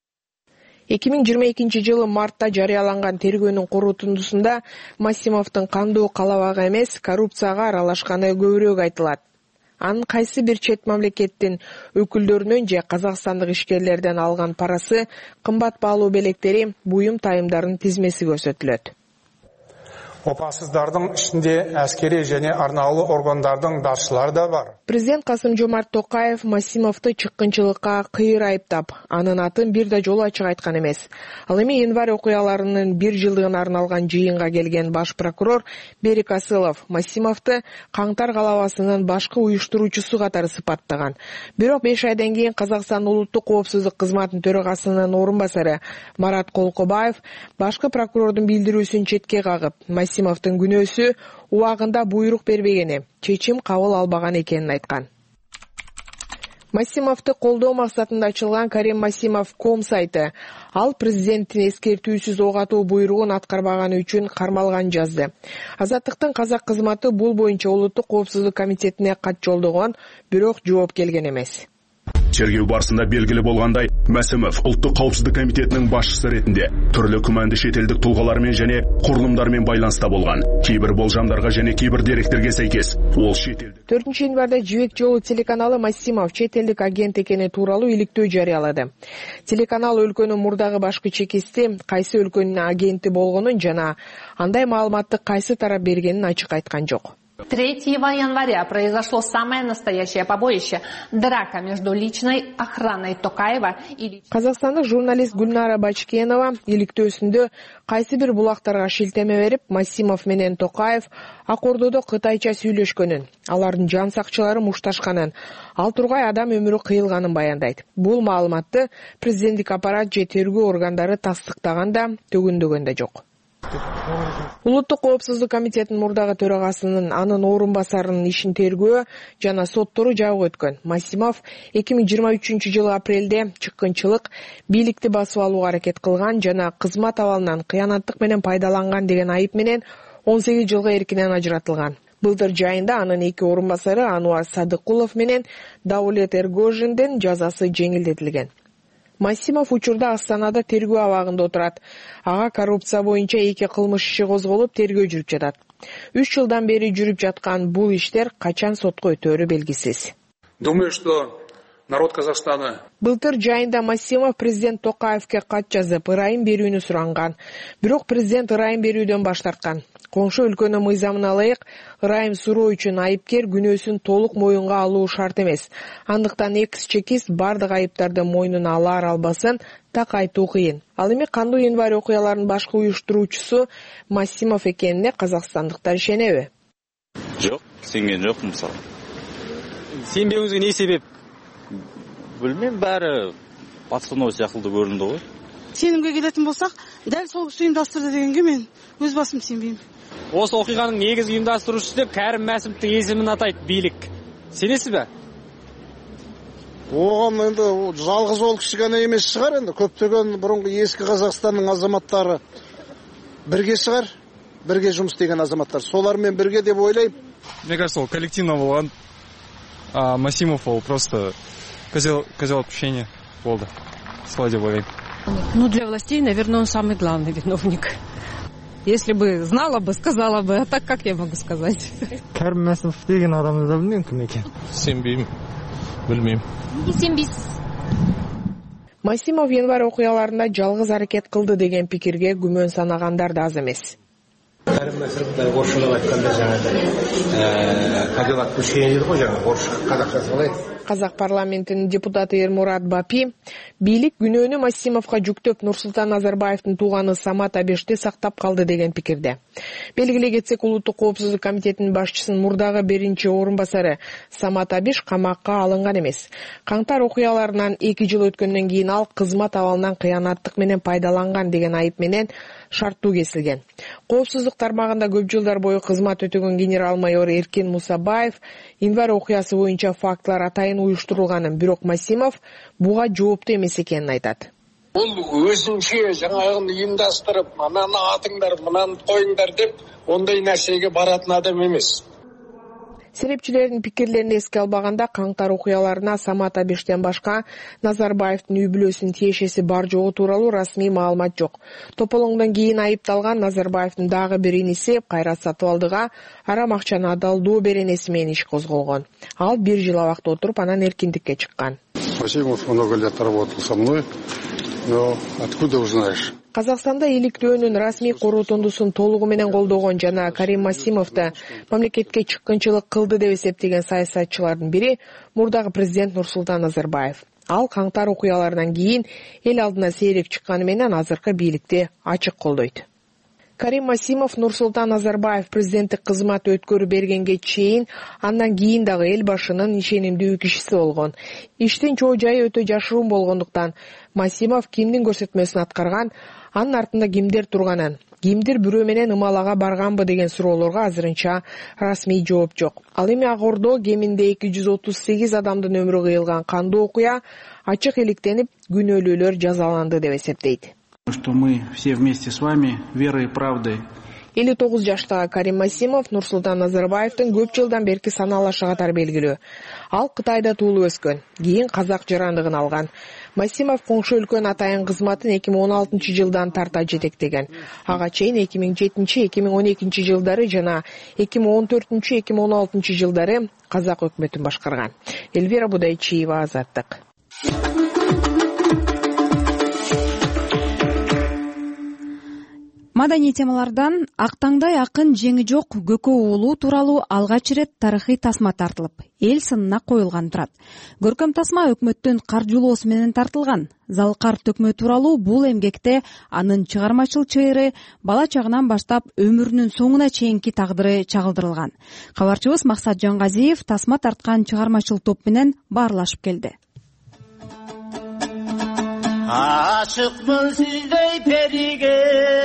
2022 жылы мартта жарыяланган тергөөнүн корутундусунда Масимовдун кандуу калабагы эмес, коррупцияга аралашканы көбүрөөк айтылат. Анын кайсы бир чет мамлекеттин өкүлдөрүнөн же казакстандык ишкерлерден алган парасы, кымбат баалуу белектери, буюм тайымдардын тизмеси көрсөтүлөт. Опасыздардын ичинде аскери және арнаулы органдардын башчылары да бар. Президент Касым-Жомарт Токаев Масимовду чыккынчылыкка кыйыр айыптап, анын атын бир да жолу ачык айткан эмес. Ал эми январь окуяларынын 1 жылдыгына арналган жыйынга келген баш прокурор Берик Асылов Масимовду каңтар калабасынын башкы уюштуруучусу катары сыпаттаган. Бирок 5 айдан кийин Казакстан Улуттук коопсуздук кызматынын төрагасынын орун басары Марат Колкобаев башкы прокурордун билдирүүсүн четке кагып, Масимовдун күнөөсү убагында буйрук бербегени, чечим кабыл албаган экенин айткан. Масимовду колдоо максатында ачылган Карим Масимов.com сайты ал президенттин эскертүүсүз ок атуу буйругун аткарбаганы үчүн кармалган жазды. Азаттыктын казак кызматы бул боюнча Улуттук коопсуздук комитетине кат жолдогон, бирок жооп келген эмес. Тергөө барысында белгилүү болгандай, Масимов Улуттук коопсуздук комитетинин башчысы ретинде түрлүү күмәндүү шетелдик тулгалармен және курулумдармен байланыста болгон. Кейбир болжамдарга және кейбир деректерге сайкес ол шетелдик 4-январда Жибек жолу телеканалы Масимов четелдик агент экени тууралуу иликтөө жарыялады. Телеканал өлкөнүн мурдагы башкы чекисти, кайсы өлкөнүн агенти болгонун жана андай маалыматты кайсы тарап бергенин ачык айткан жок. 3 января произошло самое настоящее побоище – драка между личной охраной Токаева и... Казакстандык журналист Гүлнара Бачкенова иликтөөсүндө кайсы бир булактарга шилтеме берип, Масимов менен Токаев Акордодо кытайча сүйлөшкөнүн, алардын жан сакчылары мушташканын, ал тургай адам өмүрү кыйылганын баяндайт. Бул маалыматты президенттик аппарат же тергөө органдары тастыктаган да, төгүндөгөн да жок. Улуттук коопсуздук комитетинин мурдагы төрагасынын анын орун басарынын ишин тергөө жана соттору жабык өткөн. Масимов 2023 жылы апрелде чыккынчылык, бийликти басып алууга аракет кылган жана кызмат абалынан кыянаттык менен пайдаланган деген айып менен 18 жылга эркинен ажыратылган. Былтыр жайында анын 2 орун басары Ануар Садыкулов менен Даулет Эргожиндин жазасы жеңилдетилген. Масимов учурда Астанада тергөө абагында отурат. Ага коррупция боюнча 2 кылмыш иши козголуп, тергөө жүрүп жатат. 3 жылдан бери жүрүп жаткан бул иштер качан сотко өтөөрү белгисиз. Думаю, что народ Казахстана... Былтыр жайында Масимов президент Токаевке кат жазып, ырайым берүүнү суранган. Бирок президент ырайым берүүдөн баш тарткан. Коңшу өлкөнүн мыйзамына ылайык, ырайым суроо үчүн айыпкер күнөөсүн толук моюнга алуу шарт эмес. Андыктан экс-чекист бардык айыптарды мойнуна алар албасын так айтуу кыйын. Ал эми кандуу январь окуяларынын башкы уюштуруучусу Масимов экенине казакстандыктар ишенеби? Жок, сенген жокмун мисалы. Сенбеуңүзгө эмне себеп? Билмейм, баары пацанов сыяктуу көрүндү го. Сенімге келетін болсақ, дәл сол кісі ұйымдастырды дегенге мен өз басым сенбеймін. Осы оқиғаның негізгі ұйымдастырушысы деп Кәрім Мәсімовтің есімін атайды билік. Сенесіз бе? Оған енді жалғыз ол кісі ғана емес шығар, енді көптеген бұрынғы ескі Қазақстанның азаматтары бірге шығар, бірге жұмыс істеген азаматтар. Солармен бірге деп ойлаймын. Мне кажется, ол коллективно болған. Масимов ол просто козел отпущения болды солай деп ойлаймын. Ну, для властей, наверное, он самый главный виновник. Если бы знала бы, сказала бы, а так как я могу сказать? Кәрім Мәсімов деген адамды да білмеймін кім екен. Сенбеймін, білмеймін. Неге сенбейсіз? Масимов январь окуяларында жалгыз аракет кылды деген пикирге күмөн санагандар да аз эмес. Кәрім Мәсімов орысшалап айтканда жаңағы козел отпущения дейді ғой, жаңағы орысша қазақшасы қалай? Казак парламентинин депутаты Эрмурат Бапи бийлик күнөөнү Масимовго жүктөп Нурсултан Назарбаевдин тууганы Самат Абешти сактап калды деген пикирде. Белгилей кетсек, Улуттук коопсуздук комитетинин башчысынын мурдагы биринчи орун басары Самат Абеш камакка алынган эмес. Каңтар окуяларынан 2 жыл өткөндөн кийин ал кызмат абалынан кыянаттык менен пайдаланган деген айып менен шарттуу кесилген. Коопсуздук тармагында көп жылдар бою кызмат өтөгөн генерал-майор Эркин Мусабаев январь окуясы боюнча фактылар атайын уюштурулганын, бирок Масимов буга жооптуу эмес экенин айтат. Бул өзүнчө жаңагын уюмдаштырып, ананы атыңдар, мынаны коюңдар деп ондай нерсеге баратын адам эмес. Серепчилердин пикирлерин эске албаганда каңтар окуяларына Самат Абештен башка Назарбаевдин үй бүлөсүнүн тиешеси бар жогу тууралуу расмий маалымат жок. Тополоңдон кийин айыпталган Назарбаевдин дагы бир иниси Кайрат Сатыбалдыга арам акчаны адалдоо беренеси менен иш козголгон. Ал 1 жыл абакта отуруп, анан эркиндикке чыккан. Масимов много лет работал со мной, но откуда узнаешь? Казакстанда иликтөөнүн расмий корутундусун толугу менен колдогон жана Карим Масимовду мамлекетке чыккынчылык кылды деп эсептеген саясатчылардын бири мурдагы президент Нурсултан Назарбаев. Ал каңтар окуяларынан кийин эл алдына сейрек чыкканы менен азыркы бийликти ачык колдойт. Карим Масимов Нурсултан Назарбаев президенттик кызмат өткөрүп бергенге чейин, андан кийин дагы эл башынын ишенимдүү кишиси болгон. Иштин чоо жайы өтө жашыруун болгондуктан Масимов кимдин көрсөтмөсүн аткарган, анын артында кимдер турганын, кимдир бирөө менен ымалага барганбы деген суроолорго азырынча расмий жооп жок. Ал эми Ак Ордо кеминде 238 адамдын өмүрү кыйылган кандуу окуя ачык иликтенип, күнөөлүүлөр жазаланды деп эсептейт. Что мы все вместе с вами верой и правдой. 59 жаштагы Карим Масимов Нурсултан Назарбаевдин көп жылдан берки саналашы катары белгилүү. Ал Кытайда туулуп өскөн, кийин казак жарандыгын алган. Масимов коңшу өлкөнүн атайын кызматын 2016 жылдан тарта жетектеген. Ага чейин 2007-2012 жылдары жана 2014-2016 жылдары казак өкмөтүн башкарган. Эльвира Будайчиева, Азаттык. Маданий темалардан Актаңдай акын жеңи жок Көкө уулу тууралуу алгач ирет тарыхый тасма тартылып, эл сынына коюлган турат. Көркөм тасма өкмөттүн каржылоосу менен тартылган. Залкар төкмө тууралуу бул эмгекте анын чыгармачыл чыйыры бала чагынан баштап өмүрүнүн соңуна чейинки тагдыры чагылдырылган. Кабарчыбыз Максат Жангазиев тасма тарткан чыгармачыл топ менен баарлашып келди. Aşıkmın sizdey perige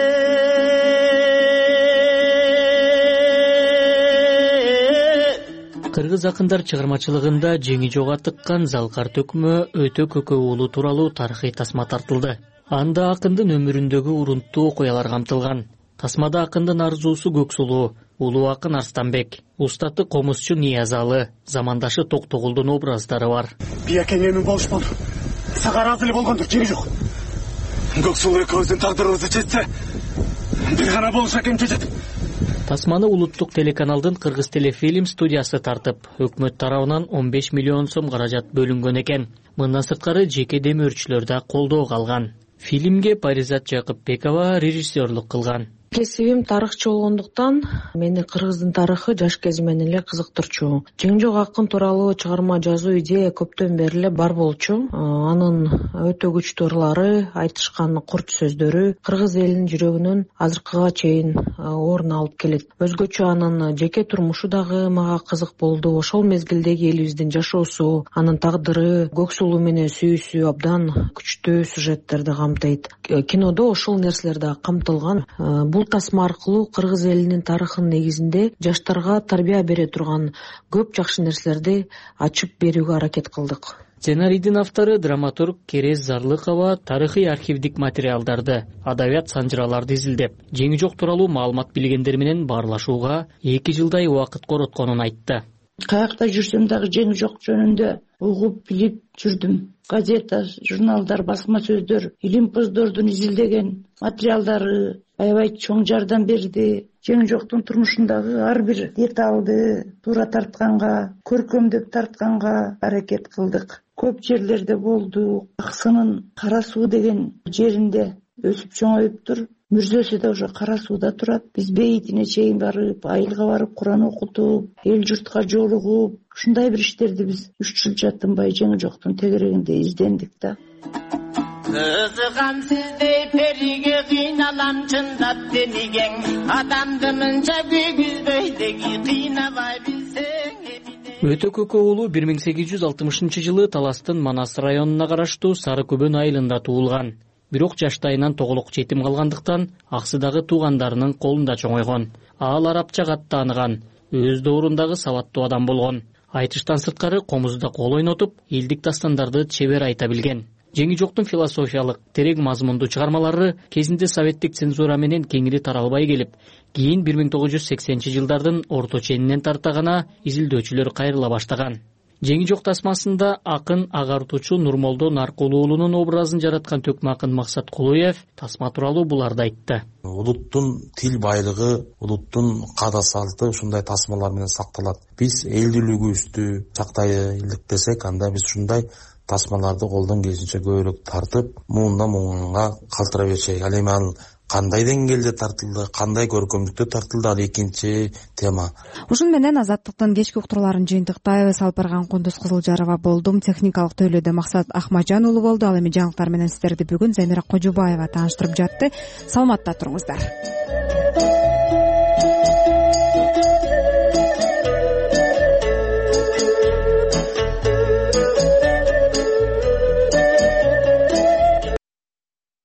Кыргыз акындар чыгармачылыгында жеңи жок атыккан Залкар төкмө Өтө Көкө уулу тууралуу тарыхый тасма тартылды. Анда акындын өмүрүндөгү урунттуу окуялар камтылган. Тасмада акындын арзуусу Көксулуу, улуу акын Арстанбек, устаты комузчу Ниязалы, замандашы Токтогулдун образдары бар. Биякеңенин болушмон. Сага ыраазы эле болгондур, жеги жок. Көксулуу экөөбүздүн тагдырыбызды жетсе, бир гана болуш экен жетет. Тасманы улуттук телеканалдын Кыргыз телефильм студиясы тартып, өкмөт тарабынан 15 миллион сом каражат бөлүнгөн экен. Мындан сырткары жеке демөөрчүлөр да колдоого алган. Фильмге Паризат Жакыпбекова режиссерлук кылган. Кесибим тарыхчы болгондуктан мени кыргыздын тарыхы жаш кезимден эле кызыктырчу. Жеңи жок акын тууралуу чыгарма жазуу идея көптөн бери эле бар болчу. Анын өтө күчтүү ырлары, айтышкан курч сөздөрү кыргыз элинин жүрөгүнөн азыркыга чейин орун алып келет. Өзгөчө анын жеке турмушу дагы мага кызык болду. Ошол мезгилдеги элибиздин жашоосу, анын тагдыры, Көксулуу менен сүйүүсү абдан күчтүү сюжеттерди камтыйт. Кинодо ошол нерселер да камтылган. Бул тасма аркылуу кыргыз элинин тарыхынын негизинде жаштарга тарбия бере турган көп жакшы нерселерди ачып берүүгө аракет кылдык. Сценарийдин автору драматург Керез Зарлыкова тарыхый архивдик материалдарды, адабият санжыраларды изилдеп, жеңи жок тууралуу маалымат билгендер менен баарлашууга 2 жылдай убакыт коротконун айтты. Каякта жүрсөм дагы жеңи жок жөнүндө угуп билип жүрдүм. Газета, журналдар, басма сөздөр, илимпоздордун изилдеген материалдары аябай чоң жардам берди. Жеңи жоктун турмушундагы ар бир деталды туура тартканга, көркөмдөп тартканга аракет кылдык. Көп жерлерде болду. Аксынын Кара суу деген жеринде өсүп чоңоюптур. Мүрзөсү да ошо Кара сууда турат. Биз бейитине чейин барып, айылга барып, Куран окутуп, эл журтка жолугуп, ушундай бир иштерди биз 3 жыл жатынбай Жеңи жоктун тегерегинде издендик да. Кызыгам сиздей периге кыйналам чындап денигең, адамды мынча күйгүзбөй деги кыйнабай билсең. Өтө Көкө уулу 1860-жылы Таластын Манас районуна караштуу Сары Көбөн айылында туулган. Бирок жаштайынан тоголок жетим калгандыктан аксыдагы туугандарынын колунда чоңойгон. Ал арабча катты тааныган, өз доорундагы сабаттуу адам болгон. Айтыштан сырткары комузда кол ойнотуп, элдик дастандарды чебер айта билген. Жеңи жоктун философиялык, терең мазмундуу чыгармалары кезинде советтик цензура менен кеңири таралбай келип, кийин 1980-жылдардын орто ченинен тарта гана изилдөөчүлөр кайрыла баштаган. Жеңи жок тасмасында акын агартуучу Нурмолдо Наркулуу уулунун образын жараткан төкмө акын Максат Кулуев тасма тууралуу буларды айтты. Улуттун тил байлыгы, улуттун каада салты ушундай тасмалар менен сакталат. Биз элдүүлүгүбүздү сактай иликтесек, анда биз ушундай тасмаларды колдон келишинче көбүрөөк тартып, муунга калтыра берчек. Ал эми ал кандай деңгээлде тартылды, кандай көркөмдүктө тартылды, ал экинчи тема. Ушун менен Азаттыктын кечки уктурларын жыйынтыктайбыз. Алып барган Кундуз Кызылжарова болдум. Техникалык тейлөөдө Максат Ахмажан уулу болду. Ал эми жаңылыктар менен сиздерди бүгүн Замира Кожубаева тааныштырып жатты. Саламатта туруңуздар.